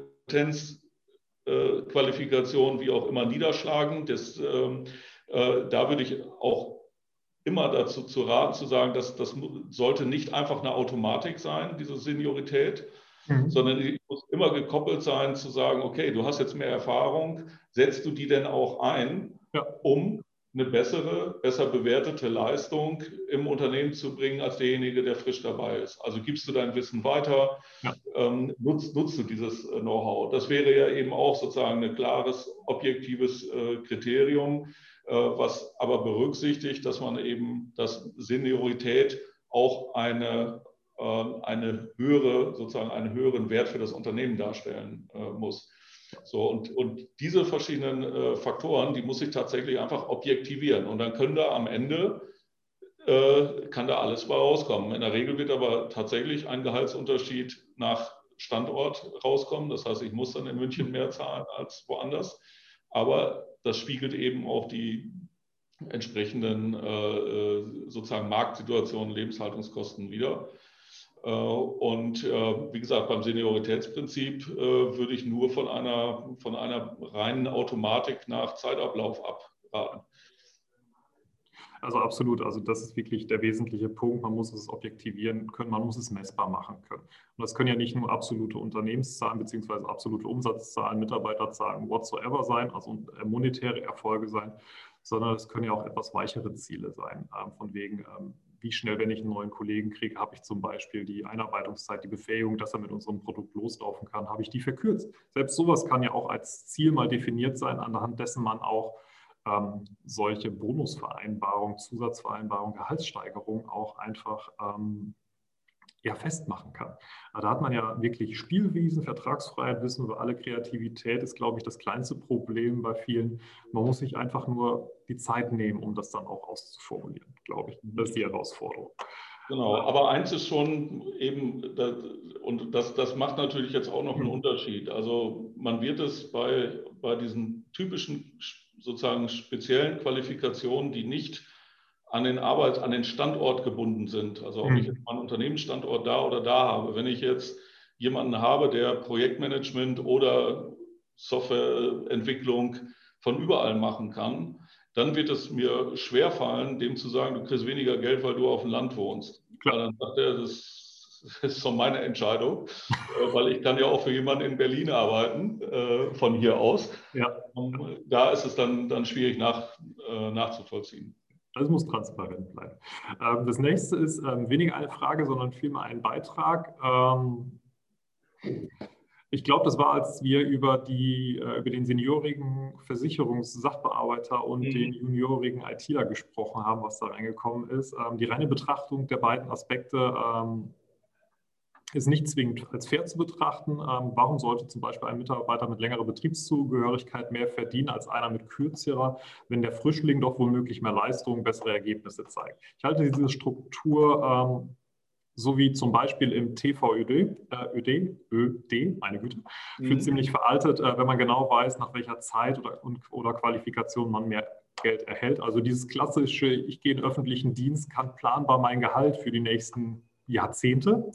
Kompetenzqualifikation, äh, wie auch immer, niederschlagen. Das, ähm, äh, da würde ich auch immer dazu zu raten, zu sagen, dass das sollte nicht einfach eine Automatik sein, diese Seniorität, mhm. sondern die muss immer gekoppelt sein, zu sagen, okay, du hast jetzt mehr Erfahrung, setzt du die denn auch ein, ja. um eine bessere, besser bewertete Leistung im Unternehmen zu bringen, als derjenige, der frisch dabei ist. Also gibst du dein Wissen weiter, ja. ähm, nutzt, nutzt du dieses äh, Know-how. Das wäre ja eben auch sozusagen ein klares, objektives äh, Kriterium, was aber berücksichtigt, dass man eben, dass Seniorität auch eine, eine höhere, sozusagen einen höheren Wert für das Unternehmen darstellen muss. So, und, und diese verschiedenen Faktoren, die muss ich tatsächlich einfach objektivieren. Und dann können da am Ende, kann da alles bei rauskommen. In der Regel wird aber tatsächlich ein Gehaltsunterschied nach Standort rauskommen. Das heißt, ich muss dann in München mehr zahlen als woanders. Aber das spiegelt eben auch die entsprechenden äh, sozusagen Marktsituationen, Lebenshaltungskosten wider. Äh, und äh, wie gesagt, beim Senioritätsprinzip äh, würde ich nur von einer, von einer reinen Automatik nach Zeitablauf abraten.
Also absolut, also das ist wirklich der wesentliche Punkt. Man muss es objektivieren können, man muss es messbar machen können. Und das können ja nicht nur absolute Unternehmenszahlen bzw. absolute Umsatzzahlen, Mitarbeiterzahlen, whatsoever sein, also monetäre Erfolge sein, sondern es können ja auch etwas weichere Ziele sein. Von wegen, wie schnell, wenn ich einen neuen Kollegen kriege, habe ich zum Beispiel die Einarbeitungszeit, die Befähigung, dass er mit unserem Produkt loslaufen kann, habe ich die verkürzt. Selbst sowas kann ja auch als Ziel mal definiert sein, anhand dessen man auch Ähm, solche Bonusvereinbarungen, Zusatzvereinbarungen, Gehaltssteigerungen auch einfach ähm, ja, festmachen kann. Aber da hat man ja wirklich Spielwiesen, Vertragsfreiheit, wissen wir alle, Kreativität ist, glaube ich, das kleinste Problem bei vielen. Man muss sich einfach nur die Zeit nehmen, um das dann auch auszuformulieren, glaube ich. Das ist die Herausforderung.
Genau, aber eins ist schon eben, und das, das macht natürlich jetzt auch noch einen Unterschied. Also man wird es bei, bei diesen typischen, sozusagen speziellen Qualifikationen, die nicht an den Arbeit, an den Standort gebunden sind, also ob ich jetzt meinen Unternehmensstandort da oder da habe, wenn ich jetzt jemanden habe, der Projektmanagement oder Softwareentwicklung von überall machen kann, dann wird es mir schwerfallen, dem zu sagen, du kriegst weniger Geld, weil du auf dem Land wohnst. Weil dann sagt er, das ist so meine Entscheidung, weil ich kann ja auch für jemanden in Berlin arbeiten, von hier aus. Ja. Da ist es dann, dann schwierig nach, nachzuvollziehen.
Das muss transparent bleiben. Das nächste ist weniger eine Frage, sondern vielmehr ein Beitrag. Ich glaube, das war, als wir über, die, über den seniorigen Versicherungssachbearbeiter und mhm. den juniorigen ITler gesprochen haben, was da reingekommen ist. Die reine Betrachtung der beiden Aspekte ist nicht zwingend als fair zu betrachten. Ähm, warum sollte zum Beispiel ein Mitarbeiter mit längerer Betriebszugehörigkeit mehr verdienen als einer mit kürzerer, wenn der Frischling doch womöglich mehr Leistung, bessere Ergebnisse zeigt? Ich halte diese Struktur, ähm, so wie zum Beispiel im T V Ö D, äh, ÖD, ÖD, meine Güte, für
Mhm.
ziemlich veraltet, äh, wenn man genau weiß, nach welcher Zeit oder, und, oder Qualifikation man mehr Geld erhält. Also dieses klassische, ich gehe in den öffentlichen Dienst, kann planbar mein Gehalt für die nächsten Jahrzehnte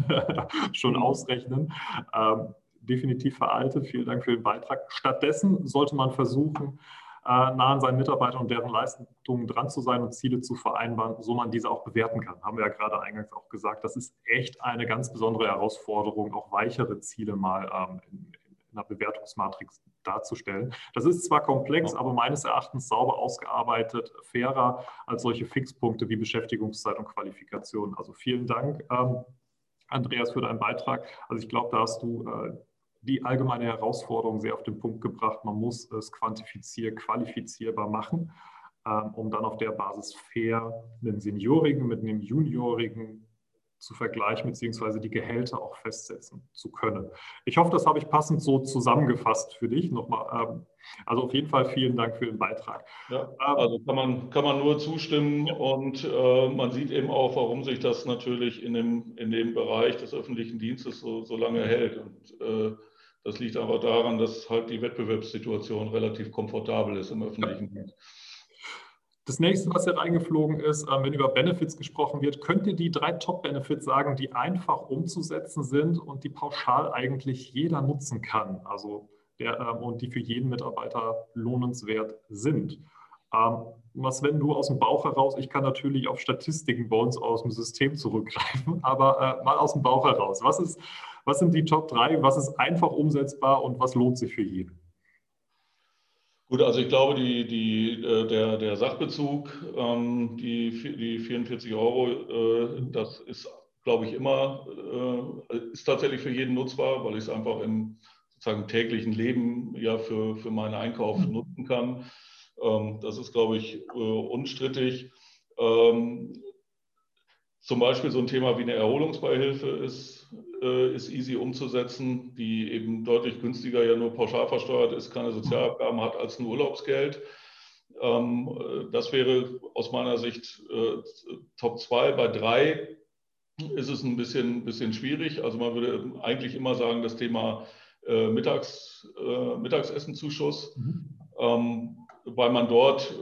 schon
Mhm.
ausrechnen. Ähm, definitiv veraltet. Vielen Dank für den Beitrag. Stattdessen sollte man versuchen, äh, nah an seinen Mitarbeitern und deren Leistungen dran zu sein und Ziele zu vereinbaren, so man diese auch bewerten kann. Haben wir ja gerade eingangs auch gesagt. Das ist echt eine ganz besondere Herausforderung, auch weichere Ziele mal ähm, in, in einer Bewertungsmatrix darzustellen. Das ist zwar komplex, aber meines Erachtens sauber ausgearbeitet, fairer als solche Fixpunkte wie Beschäftigungszeit und Qualifikation. Also vielen Dank, ähm, Andreas, für deinen Beitrag. Also ich glaube, da hast du äh, die allgemeine Herausforderung sehr auf den Punkt gebracht. Man muss es quantifizier, qualifizierbar machen, ähm, um dann auf der Basis fair einen Seniorigen mit einem Juniorigen zu vergleichen, beziehungsweise die Gehälter auch festsetzen zu können. Ich hoffe, das habe ich passend so zusammengefasst für dich nochmal. Ähm, also auf jeden Fall vielen Dank für den Beitrag.
Ja,
Ähm,
also kann man, kann man nur zustimmen
ja.
und äh, man sieht eben auch, warum sich das natürlich in dem, in dem Bereich des öffentlichen Dienstes so, so lange hält. Und äh, das liegt aber daran, dass halt die Wettbewerbssituation relativ komfortabel ist im
Ja.
öffentlichen Dienst.
Das nächste, was hier reingeflogen ist, äh, wenn über Benefits gesprochen wird, könnt ihr die drei Top-Benefits sagen, die einfach umzusetzen sind und die pauschal eigentlich jeder nutzen kann, also der, ähm, und die für jeden Mitarbeiter lohnenswert sind. Ähm, was, wenn du aus dem Bauch heraus, ich kann natürlich auf Statistiken bei uns aus dem System zurückgreifen, aber äh, mal aus dem Bauch heraus. Was ist, was sind die Top drei? Was ist einfach umsetzbar und was lohnt sich für jeden?
Gut, also ich glaube, die, die, äh, der, der Sachbezug, ähm, die, die vierundvierzig Euro, äh, das ist, glaube ich, immer, äh, ist tatsächlich für jeden nutzbar, weil ich es einfach im sozusagen täglichen Leben ja für, für meinen Einkauf nutzen kann. Ähm, das ist, glaube ich, äh, unstrittig. Ähm, Zum Beispiel so ein Thema wie eine Erholungsbeihilfe ist, äh, ist easy umzusetzen, die eben deutlich günstiger ja nur pauschal versteuert ist, keine Sozialabgaben hat als ein Urlaubsgeld. Ähm, äh, das wäre aus meiner Sicht äh, Top zwei. Bei drei ist es ein bisschen, bisschen schwierig. Also man würde eigentlich immer sagen, das Thema äh, Mittags, äh, Mittagsessenzuschuss,
Mhm.
ähm, weil man dort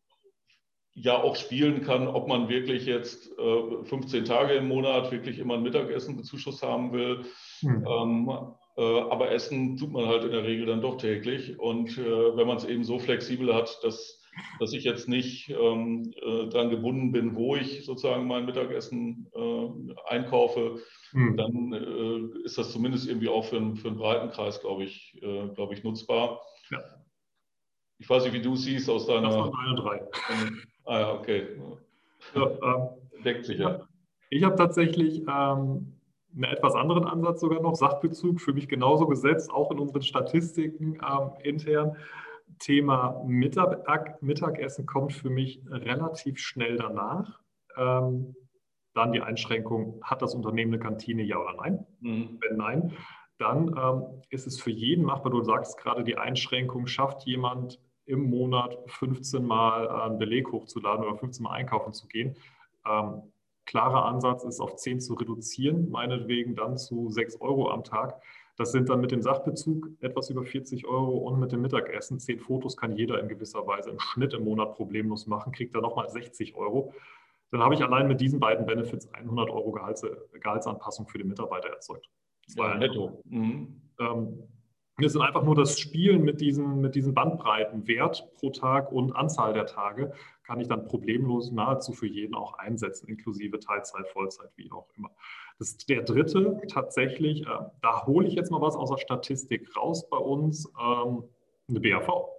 ja auch spielen kann, ob man wirklich jetzt äh, fünfzehn Tage im Monat wirklich immer ein Mittagessen-Bezuschuss haben will.
Mhm.
Ähm, äh, aber Essen tut man halt in der Regel dann doch täglich. Und äh, wenn man es eben so flexibel hat, dass, dass ich jetzt nicht ähm, äh, daran gebunden bin, wo ich sozusagen mein Mittagessen äh, einkaufe,
Mhm.
dann äh, ist das zumindest irgendwie auch für, einen- für einen breiten Kreis, glaube ich, äh, glaube ich, nutzbar.
Ja,
Ich weiß nicht, wie du siehst aus
das
deiner.
waren meine drei.
Ah ja, okay.
Ja, ähm,
Deckt sich
ich
ja.
habe ich hab tatsächlich ähm, einen etwas anderen Ansatz sogar noch, Sachbezug für mich genauso gesetzt, auch in unseren Statistiken ähm, intern. Thema Mittag, Mittagessen kommt für mich relativ schnell danach. Ähm, dann die Einschränkung, hat das Unternehmen eine Kantine, ja oder nein?
Mhm.
Wenn nein, dann ähm, ist es für jeden machbar. Du sagst gerade die Einschränkung, schafft jemand im Monat fünfzehn Mal äh, einen Beleg hochzuladen oder fünfzehn Mal einkaufen zu gehen. Ähm, klarer Ansatz ist, auf zehn zu reduzieren, meinetwegen dann zu sechs Euro am Tag. Das sind dann mit dem Sachbezug etwas über vierzig Euro und mit dem Mittagessen. Zehn Fotos kann jeder in gewisser Weise im Schnitt im Monat problemlos machen, kriegt dann nochmal sechzig Euro. Dann habe ich allein mit diesen beiden Benefits hundert Euro Gehalts, Gehaltsanpassung für den Mitarbeiter erzeugt.
Ja,
Zwei.
netto. Mhm.
Ähm, wir sind einfach nur das Spielen mit diesen, mit diesen Bandbreiten, Wert pro Tag und Anzahl der Tage, kann ich dann problemlos nahezu für jeden auch einsetzen, inklusive Teilzeit, Vollzeit, wie auch immer. Das ist der dritte tatsächlich, äh, da hole ich jetzt mal was aus der Statistik raus bei uns, ähm, eine B A V.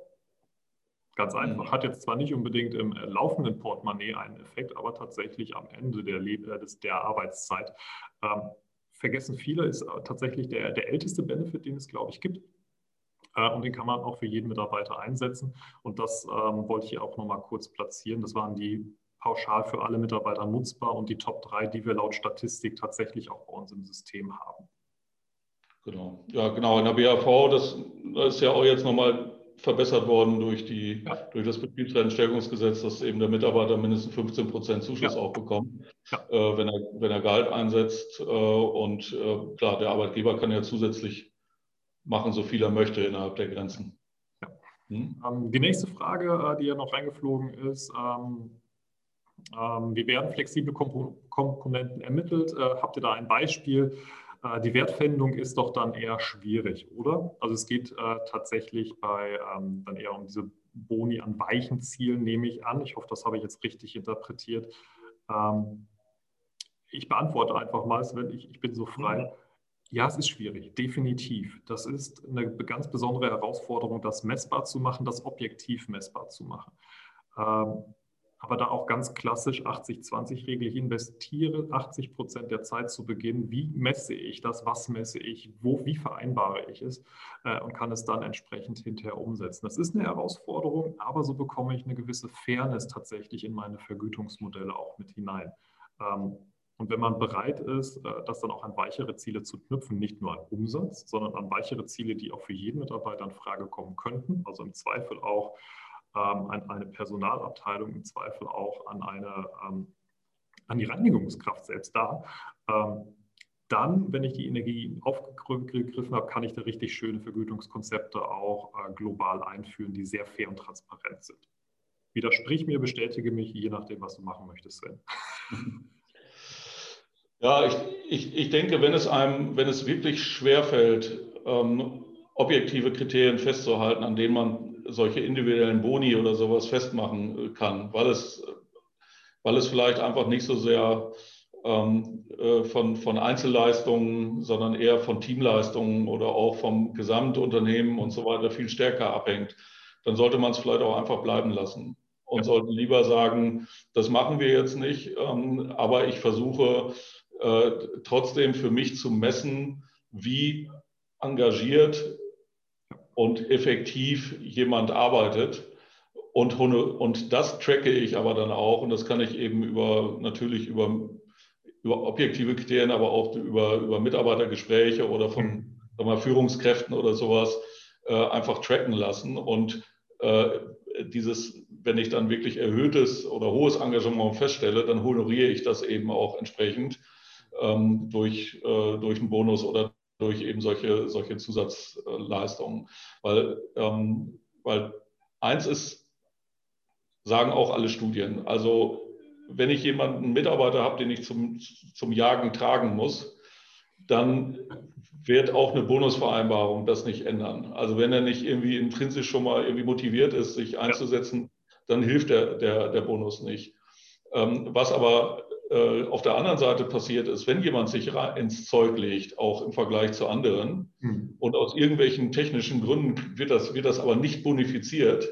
Ganz einfach.
Mhm.
Hat jetzt zwar nicht unbedingt im äh, laufenden Portemonnaie einen Effekt, aber tatsächlich am Ende der, Le äh, des, der Arbeitszeit. Ähm, vergessen viele, ist äh, tatsächlich der, der älteste Benefit, den es, glaube ich, gibt. Äh, und den kann man auch für jeden Mitarbeiter einsetzen. Und das ähm, wollte ich hier auch nochmal kurz platzieren. Das waren die pauschal für alle Mitarbeiter nutzbar und die Top drei, die wir laut Statistik tatsächlich auch bei uns im System haben.
Genau, ja genau, in der B A V, das, das ist ja auch jetzt nochmal verbessert worden durch, die, ja. durch das Betriebsrentenstärkungsgesetz, dass eben der Mitarbeiter mindestens fünfzehn Prozent Zuschuss ja. auch bekommt, ja. äh, wenn, er, wenn er Gehalt einsetzt. Äh, und äh, klar, der Arbeitgeber kann ja zusätzlich machen, so viel er möchte innerhalb der Grenzen.
Ja. Hm? Ähm, die nächste Frage, die ja noch reingeflogen ist, ähm, ähm, wie werden flexible Komp Komponenten ermittelt? Äh, habt ihr da ein Beispiel? Die Wertfindung ist doch dann eher schwierig, oder? Also es geht äh, tatsächlich bei ähm, dann eher um diese Boni an weichen Zielen, nehme ich an. Ich hoffe, das habe ich jetzt richtig interpretiert. Ähm, ich beantworte einfach mal, wenn ich, ich bin so frei. Ja, es ist schwierig, definitiv. Das ist eine ganz besondere Herausforderung, das messbar zu machen, das objektiv messbar zu machen. Ähm, aber da auch ganz klassisch achtzig zwanzig Regel. Ich investiere achtzig Prozent der Zeit zu Beginn. Wie messe ich das? Was messe ich? Wo, wie vereinbare ich es? Äh, und kann es dann entsprechend hinterher umsetzen. Das ist eine Herausforderung, aber so bekomme ich eine gewisse Fairness tatsächlich in meine Vergütungsmodelle auch mit hinein. Ähm, und wenn man bereit ist, äh, das dann auch an weichere Ziele zu knüpfen, nicht nur an Umsatz, sondern an weichere Ziele, die auch für jeden Mitarbeiter in Frage kommen könnten, also im Zweifel auch an eine Personalabteilung, im Zweifel auch an, eine, an die Reinigungskraft selbst da. Dann, wenn ich die Energie aufgegriffen habe, kann ich da richtig schöne Vergütungskonzepte auch global einführen, die sehr fair und transparent sind. Widersprich mir, bestätige mich, je nachdem, was du machen möchtest, Sven.
Ja, ich, ich, ich denke, wenn es einem, wenn es wirklich schwerfällt, ähm, objektive Kriterien festzuhalten, an denen man solche individuellen Boni oder sowas festmachen kann, weil es, weil es vielleicht einfach nicht so sehr ähm, von, von Einzelleistungen, sondern eher von Teamleistungen oder auch vom Gesamtunternehmen und so weiter viel stärker abhängt, dann sollte man es vielleicht auch einfach bleiben lassen und ja. sollten lieber sagen, das machen wir jetzt nicht, ähm, aber ich versuche äh, trotzdem für mich zu messen, wie engagiert und effektiv jemand arbeitet. Und, und das tracke ich aber dann auch. Und das kann ich eben über, natürlich über, über objektive Kriterien, aber auch über, über Mitarbeitergespräche oder von sagen wir, Führungskräften oder sowas äh, einfach tracken lassen. Und äh, dieses, wenn ich dann wirklich erhöhtes oder hohes Engagement feststelle, dann honoriere ich das eben auch entsprechend ähm, durch, äh, durch einen Bonus oder durch eben solche, solche Zusatzleistungen. Weil, ähm, weil eins ist, sagen auch alle Studien, also wenn ich jemanden, einen Mitarbeiter habe, den ich zum, zum Jagen tragen muss, dann wird auch eine Bonusvereinbarung das nicht ändern. Also wenn er nicht irgendwie intrinsisch schon mal irgendwie motiviert ist, sich einzusetzen, dann hilft der, der, der Bonus nicht. Ähm, was aber auf der anderen Seite passiert ist, wenn jemand sich ins Zeug legt, auch im Vergleich zu anderen, mhm. und aus irgendwelchen technischen Gründen wird das, wird das aber nicht bonifiziert,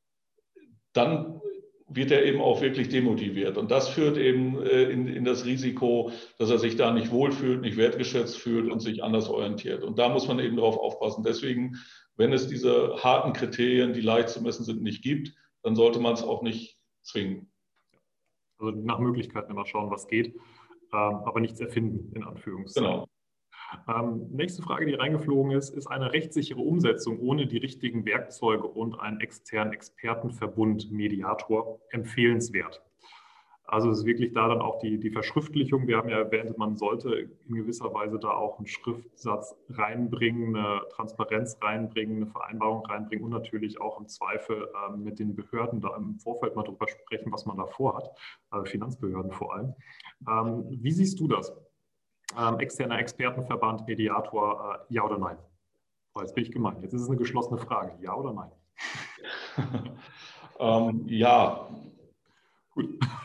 dann wird er eben auch wirklich demotiviert. Und das führt eben in, in das Risiko, dass er sich da nicht wohlfühlt, nicht wertgeschätzt fühlt und sich anders orientiert. Und da muss man eben drauf aufpassen. Deswegen, wenn es diese harten Kriterien, die leicht zu messen sind, nicht gibt, dann sollte man es auch nicht zwingen.
Also nach Möglichkeiten immer schauen, was geht, ähm, aber nichts erfinden, in Anführungszeichen.
Genau.
Ähm, nächste Frage, die reingeflogen ist, ist eine rechtssichere Umsetzung ohne die richtigen Werkzeuge und einen externen Expertenverbund Mediator empfehlenswert? Also es ist wirklich da dann auch die, die Verschriftlichung. Wir haben ja erwähnt, man sollte in gewisser Weise da auch einen Schriftsatz reinbringen, eine Transparenz reinbringen, eine Vereinbarung reinbringen und natürlich auch im Zweifel ähm, mit den Behörden da im Vorfeld mal drüber sprechen, was man da vorhat, also Finanzbehörden vor allem. Ähm, wie siehst du das? Ähm, externer Expertenverband, Mediator, äh, ja oder nein? Oh, jetzt bin ich gemeint. Jetzt ist es eine geschlossene Frage. Ja oder nein?
ähm, ja.
Gut.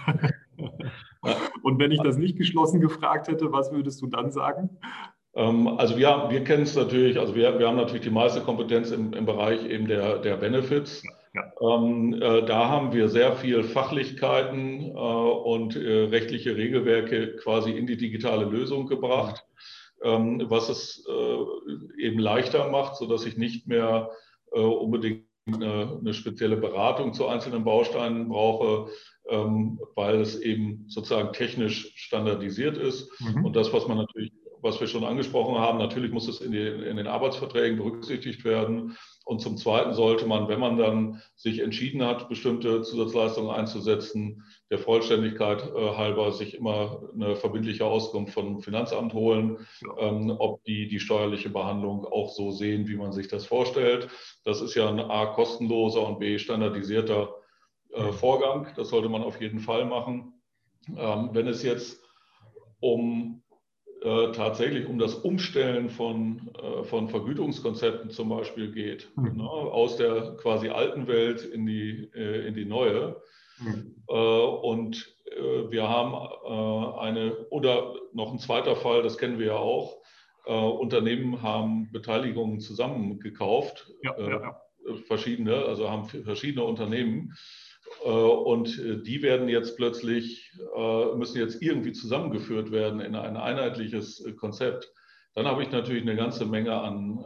Und wenn ich das nicht geschlossen gefragt hätte, was würdest du dann sagen?
Ähm, also wir, wir kennen es natürlich, also wir, wir haben natürlich die meiste Kompetenz im, im Bereich eben der, der Benefits. Ja. Ähm, äh, da haben wir sehr viel Fachlichkeiten äh, und äh, rechtliche Regelwerke quasi in die digitale Lösung gebracht, ähm, was es äh, eben leichter macht, sodass ich nicht mehr äh, unbedingt eine, eine spezielle Beratung zu einzelnen Bausteinen brauche, ähm, weil es eben sozusagen technisch standardisiert ist. Mhm. Und das, was man natürlich, was wir schon angesprochen haben, natürlich muss es in, die, in den Arbeitsverträgen berücksichtigt werden. Und zum Zweiten sollte man, wenn man dann sich entschieden hat, bestimmte Zusatzleistungen einzusetzen, der Vollständigkeit äh, halber sich immer eine verbindliche Auskunft vom Finanzamt holen, ja. ähm, ob die die steuerliche Behandlung auch so sehen, wie man sich das vorstellt. Das ist ja ein A, kostenloser und B, standardisierter äh, Vorgang. Das sollte man auf jeden Fall machen. Ähm, wenn es jetzt um Äh, tatsächlich um das Umstellen von, äh, von Vergütungskonzepten zum Beispiel geht, mhm. ne, aus der quasi alten Welt in die, äh, in die neue. Mhm. Äh, und äh, wir haben äh, eine, oder noch ein zweiter Fall, das kennen wir ja auch, äh, Unternehmen haben Beteiligungen zusammengekauft, ja, äh, ja, ja. verschiedene, also haben verschiedene Unternehmen. Und die werden jetzt plötzlich, müssen jetzt irgendwie zusammengeführt werden in ein einheitliches Konzept. Dann habe ich natürlich eine ganze Menge an,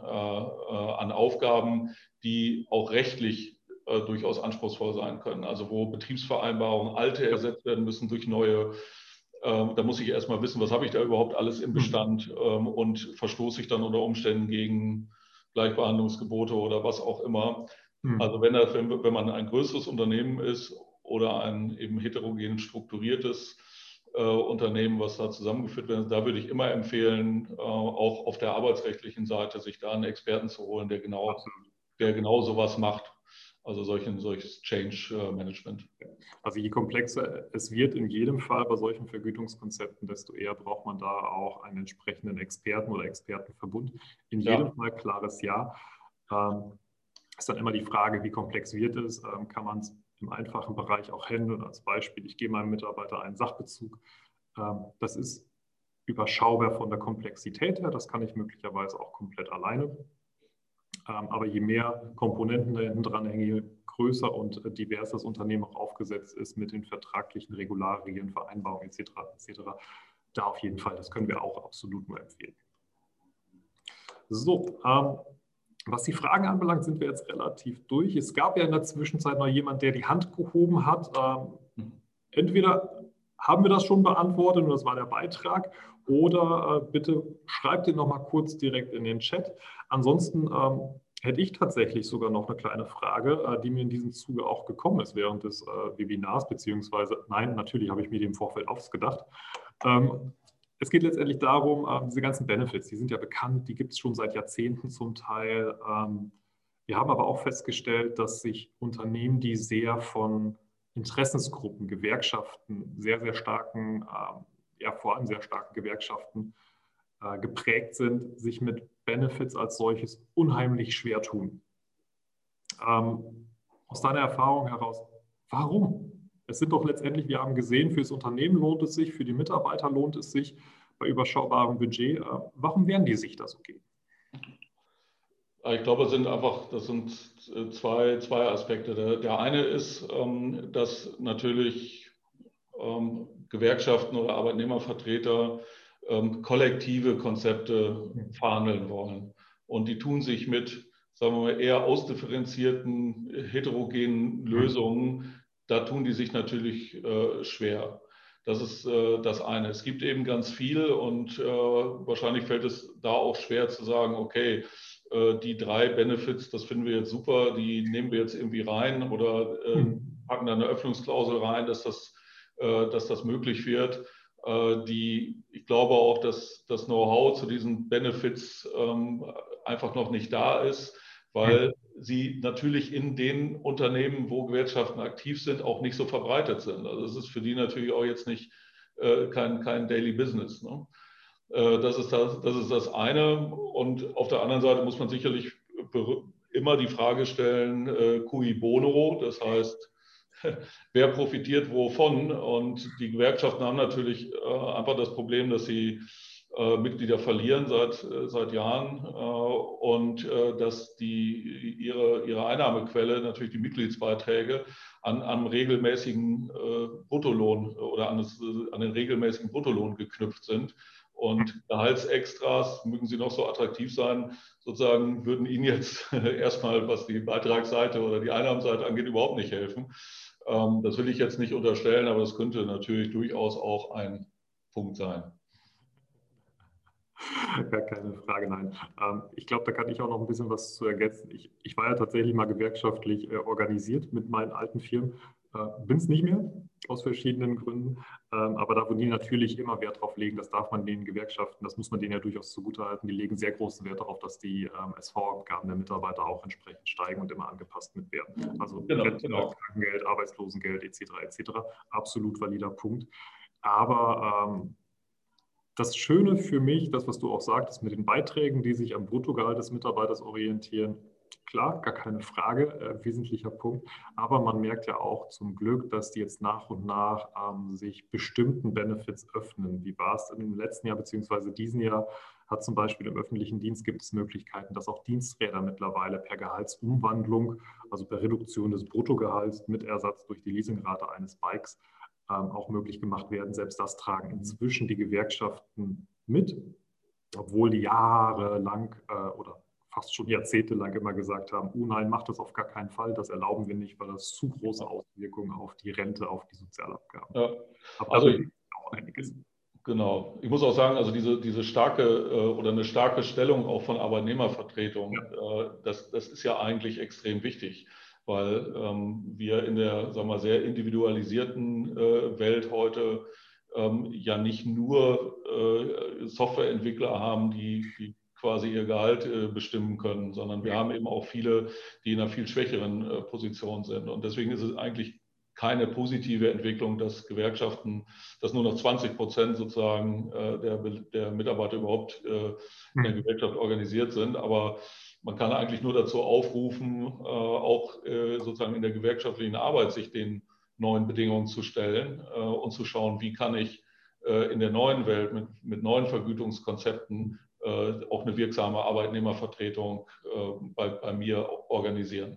an Aufgaben, die auch rechtlich durchaus anspruchsvoll sein können. Also wo Betriebsvereinbarungen, alte ersetzt werden müssen durch neue. Da muss ich erstmal wissen, was habe ich da überhaupt alles im Bestand und verstoße ich dann unter Umständen gegen Gleichbehandlungsgebote oder was auch immer. Also wenn, das, wenn, wenn man ein größeres Unternehmen ist oder ein eben heterogen strukturiertes äh, Unternehmen, was da zusammengeführt wird, da würde ich immer empfehlen, äh, auch auf der arbeitsrechtlichen Seite sich da einen Experten zu holen, der genau, der genau sowas macht. Also solchen, solches Change Management.
Also je komplexer es wird in jedem Fall bei solchen Vergütungskonzepten, desto eher braucht man da auch einen entsprechenden Experten oder Expertenverbund. In jedem ja. Fall klares Ja. Ähm, ist dann immer die Frage, wie komplex wird es? Ähm, kann man es im einfachen Bereich auch handeln? Als Beispiel, ich gebe meinem Mitarbeiter einen Sachbezug. Ähm, das ist überschaubar von der Komplexität her. Das kann ich möglicherweise auch komplett alleine. Ähm, aber je mehr Komponenten da hinten dran hängen, je größer und äh, divers das Unternehmen auch aufgesetzt ist mit den vertraglichen Regularien, Vereinbarungen et cetera et cetera, da auf jeden Fall, das können wir auch absolut nur empfehlen. So, ähm, was die Fragen anbelangt, sind wir jetzt relativ durch. Es gab ja in der Zwischenzeit noch jemand, der die Hand gehoben hat. Ähm, entweder haben wir das schon beantwortet und das war der Beitrag, oder äh, bitte schreibt ihn noch mal kurz direkt in den Chat. Ansonsten ähm, hätte ich tatsächlich sogar noch eine kleine Frage, äh, die mir in diesem Zuge auch gekommen ist während des äh, Webinars, beziehungsweise, nein, natürlich habe ich mir die im Vorfeld ausgedacht. Ähm, Es geht letztendlich darum, äh, diese ganzen Benefits, die sind ja bekannt, die gibt es schon seit Jahrzehnten zum Teil. Ähm, wir haben aber auch festgestellt, dass sich Unternehmen, die sehr von Interessensgruppen, Gewerkschaften, sehr, sehr starken, äh, ja vor allem sehr starken Gewerkschaften äh, geprägt sind, sich mit Benefits als solches unheimlich schwer tun. Ähm, aus deiner Erfahrung heraus, warum? Es sind doch letztendlich, wir haben gesehen, für das Unternehmen lohnt es sich, für die Mitarbeiter lohnt es sich bei überschaubarem Budget. Warum werden die sich das okay?
Ich glaube, es sind einfach, das sind zwei, zwei Aspekte. Der, der eine ist, ähm, dass natürlich ähm, Gewerkschaften oder Arbeitnehmervertreter ähm, kollektive Konzepte verhandeln wollen. Und die tun sich mit, sagen wir mal, eher ausdifferenzierten, heterogenen Lösungen, da tun die sich natürlich äh, schwer. Das ist äh, das eine. Es gibt eben ganz viel und äh, wahrscheinlich fällt es da auch schwer zu sagen, okay, äh, die drei Benefits, das finden wir jetzt super, die nehmen wir jetzt irgendwie rein oder äh, packen da eine Öffnungsklausel rein, dass das, äh, dass das möglich wird. Äh, die, ich glaube auch, dass das Know-how zu diesen Benefits ähm, einfach noch nicht da ist, weil sie natürlich in den Unternehmen, wo Gewerkschaften aktiv sind, auch nicht so verbreitet sind. Also es ist für die natürlich auch jetzt nicht äh, kein, kein Daily Business. Ne? Äh, das ist das, das ist das eine. Und auf der anderen Seite muss man sicherlich immer die Frage stellen, äh, cui bono, das heißt, wer profitiert wovon? Und die Gewerkschaften haben natürlich äh, einfach das Problem, dass sie äh, Mitglieder verlieren seit, äh, seit Jahren äh, und äh, dass die, ihre, ihre Einnahmequelle, natürlich die Mitgliedsbeiträge, an, an regelmäßigen äh, Bruttolohn oder an, das, an den regelmäßigen Bruttolohn geknüpft sind. Und Gehaltsextras, mögen sie noch so attraktiv sein, sozusagen würden Ihnen jetzt erstmal, was die Beitragsseite oder die Einnahmenseite angeht, überhaupt nicht helfen. Ähm, das will ich jetzt nicht unterstellen, aber das könnte natürlich durchaus auch ein Punkt sein.
Gar keine Frage, nein. Ähm, ich glaube, da kann ich auch noch ein bisschen was zu ergänzen. Ich, ich war ja tatsächlich mal gewerkschaftlich äh, organisiert mit meinen alten Firmen. Äh, bin es nicht mehr, aus verschiedenen Gründen. Ähm, aber da, wo die natürlich immer Wert drauf legen, das darf man den Gewerkschaften, das muss man denen ja durchaus zugutehalten, die legen sehr großen Wert darauf, dass die ähm, S V-Abgaben der Mitarbeiter auch entsprechend steigen und immer angepasst mit werden. Also
Genau,
Rente,
genau.
Krankengeld, Arbeitslosengeld et cetera et cetera. Absolut valider Punkt. Aber ähm, das Schöne für mich, das, was du auch sagtest, mit den Beiträgen, die sich am Bruttogehalt des Mitarbeiters orientieren, klar, gar keine Frage, äh, wesentlicher Punkt. Aber man merkt ja auch zum Glück, dass die jetzt nach und nach ähm, sich bestimmten Benefits öffnen. Wie war es im letzten Jahr beziehungsweise diesen Jahr? Hat zum Beispiel im öffentlichen Dienst gibt es Möglichkeiten, dass auch Diensträder mittlerweile per Gehaltsumwandlung, also per Reduktion des Bruttogehalts mit Ersatz durch die Leasingrate eines Bikes, auch möglich gemacht werden. Selbst das tragen inzwischen die Gewerkschaften mit, obwohl die jahrelang äh, oder fast schon jahrzehntelang immer gesagt haben, oh nein, macht das auf gar keinen Fall, das erlauben wir nicht, weil das zu große Auswirkungen auf die Rente, auf die Sozialabgaben.
Ja.
Aber
Also
da
ich,
auch einiges.
genau. Ich muss auch sagen, also diese, diese starke äh, oder eine starke Stellung auch von Arbeitnehmervertretung,
Ja.
äh, das, das ist ja eigentlich extrem wichtig, weil ähm, wir in der, sagen wir, sehr individualisierten äh, Welt heute ähm, ja nicht nur äh, Softwareentwickler haben, die, die quasi ihr Gehalt äh, bestimmen können, sondern wir haben eben auch viele, die in einer viel schwächeren äh, Position sind. Und deswegen ist es eigentlich keine positive Entwicklung, dass Gewerkschaften, dass nur noch zwanzig Prozent sozusagen äh, der, der Mitarbeiter überhaupt äh, in der Gewerkschaft organisiert sind. Aber man kann eigentlich nur dazu aufrufen, äh, auch äh, sozusagen in der gewerkschaftlichen Arbeit sich den neuen Bedingungen zu stellen äh, und zu schauen, wie kann ich äh, in der neuen Welt mit, mit neuen Vergütungskonzepten äh, auch eine wirksame Arbeitnehmervertretung äh, bei, bei mir organisieren.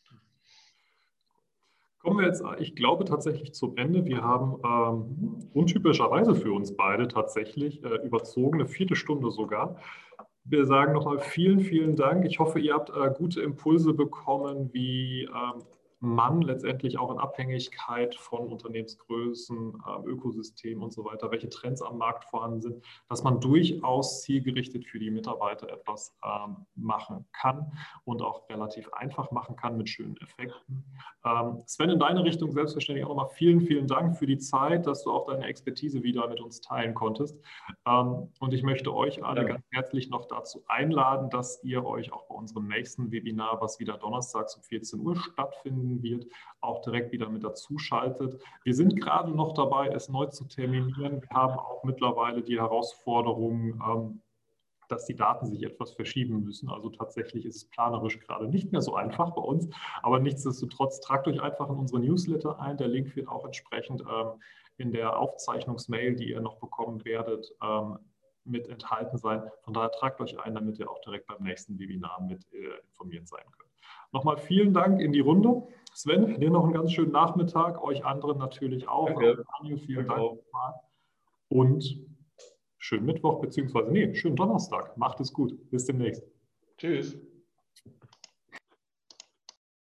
Kommen wir jetzt, ich glaube, tatsächlich zum Ende. Wir haben ähm, untypischerweise für uns beide tatsächlich äh, überzogen, eine vierte Stunde sogar. Wir sagen nochmal vielen, vielen Dank. Ich hoffe, ihr habt äh, gute Impulse bekommen, wie ähm, man letztendlich auch in Abhängigkeit von Unternehmensgrößen, äh, Ökosystemen und so weiter, welche Trends am Markt vorhanden sind, dass man durchaus zielgerichtet für die Mitarbeiter etwas ähm, machen kann und auch relativ einfach machen kann mit schönen Effekten. Ähm, Sven, in deine Richtung selbstverständlich auch nochmal vielen, vielen Dank für die Zeit, dass du auch deine Expertise wieder mit uns teilen konntest. Ähm, und ich möchte euch alle ganz herzlich noch dazu einladen, dass ihr euch auch bei unserem nächsten Webinar, was wieder donnerstags um vierzehn Uhr stattfinden wird, auch direkt wieder mit dazu schaltet. Wir sind gerade noch dabei, es neu zu terminieren. Wir haben auch mittlerweile die Herausforderung, ähm, dass die Daten sich etwas verschieben müssen. Also tatsächlich ist es planerisch gerade nicht mehr so einfach bei uns. Aber nichtsdestotrotz tragt euch einfach in unsere Newsletter ein. Der Link wird auch entsprechend ähm, in der Aufzeichnungsmail, die ihr noch bekommen werdet, ähm, mit enthalten sein. Von daher tragt euch ein, damit ihr auch direkt beim nächsten Webinar mit äh, informiert sein könnt. Nochmal vielen Dank in die Runde. Sven, dir noch einen ganz schönen Nachmittag. Euch anderen natürlich auch.
Danke.
Daniel, vielen
Danke
Dank
auch.
nochmal. Und schönen Mittwoch, beziehungsweise nee, schönen Donnerstag. Macht es gut. Bis demnächst.
Tschüss.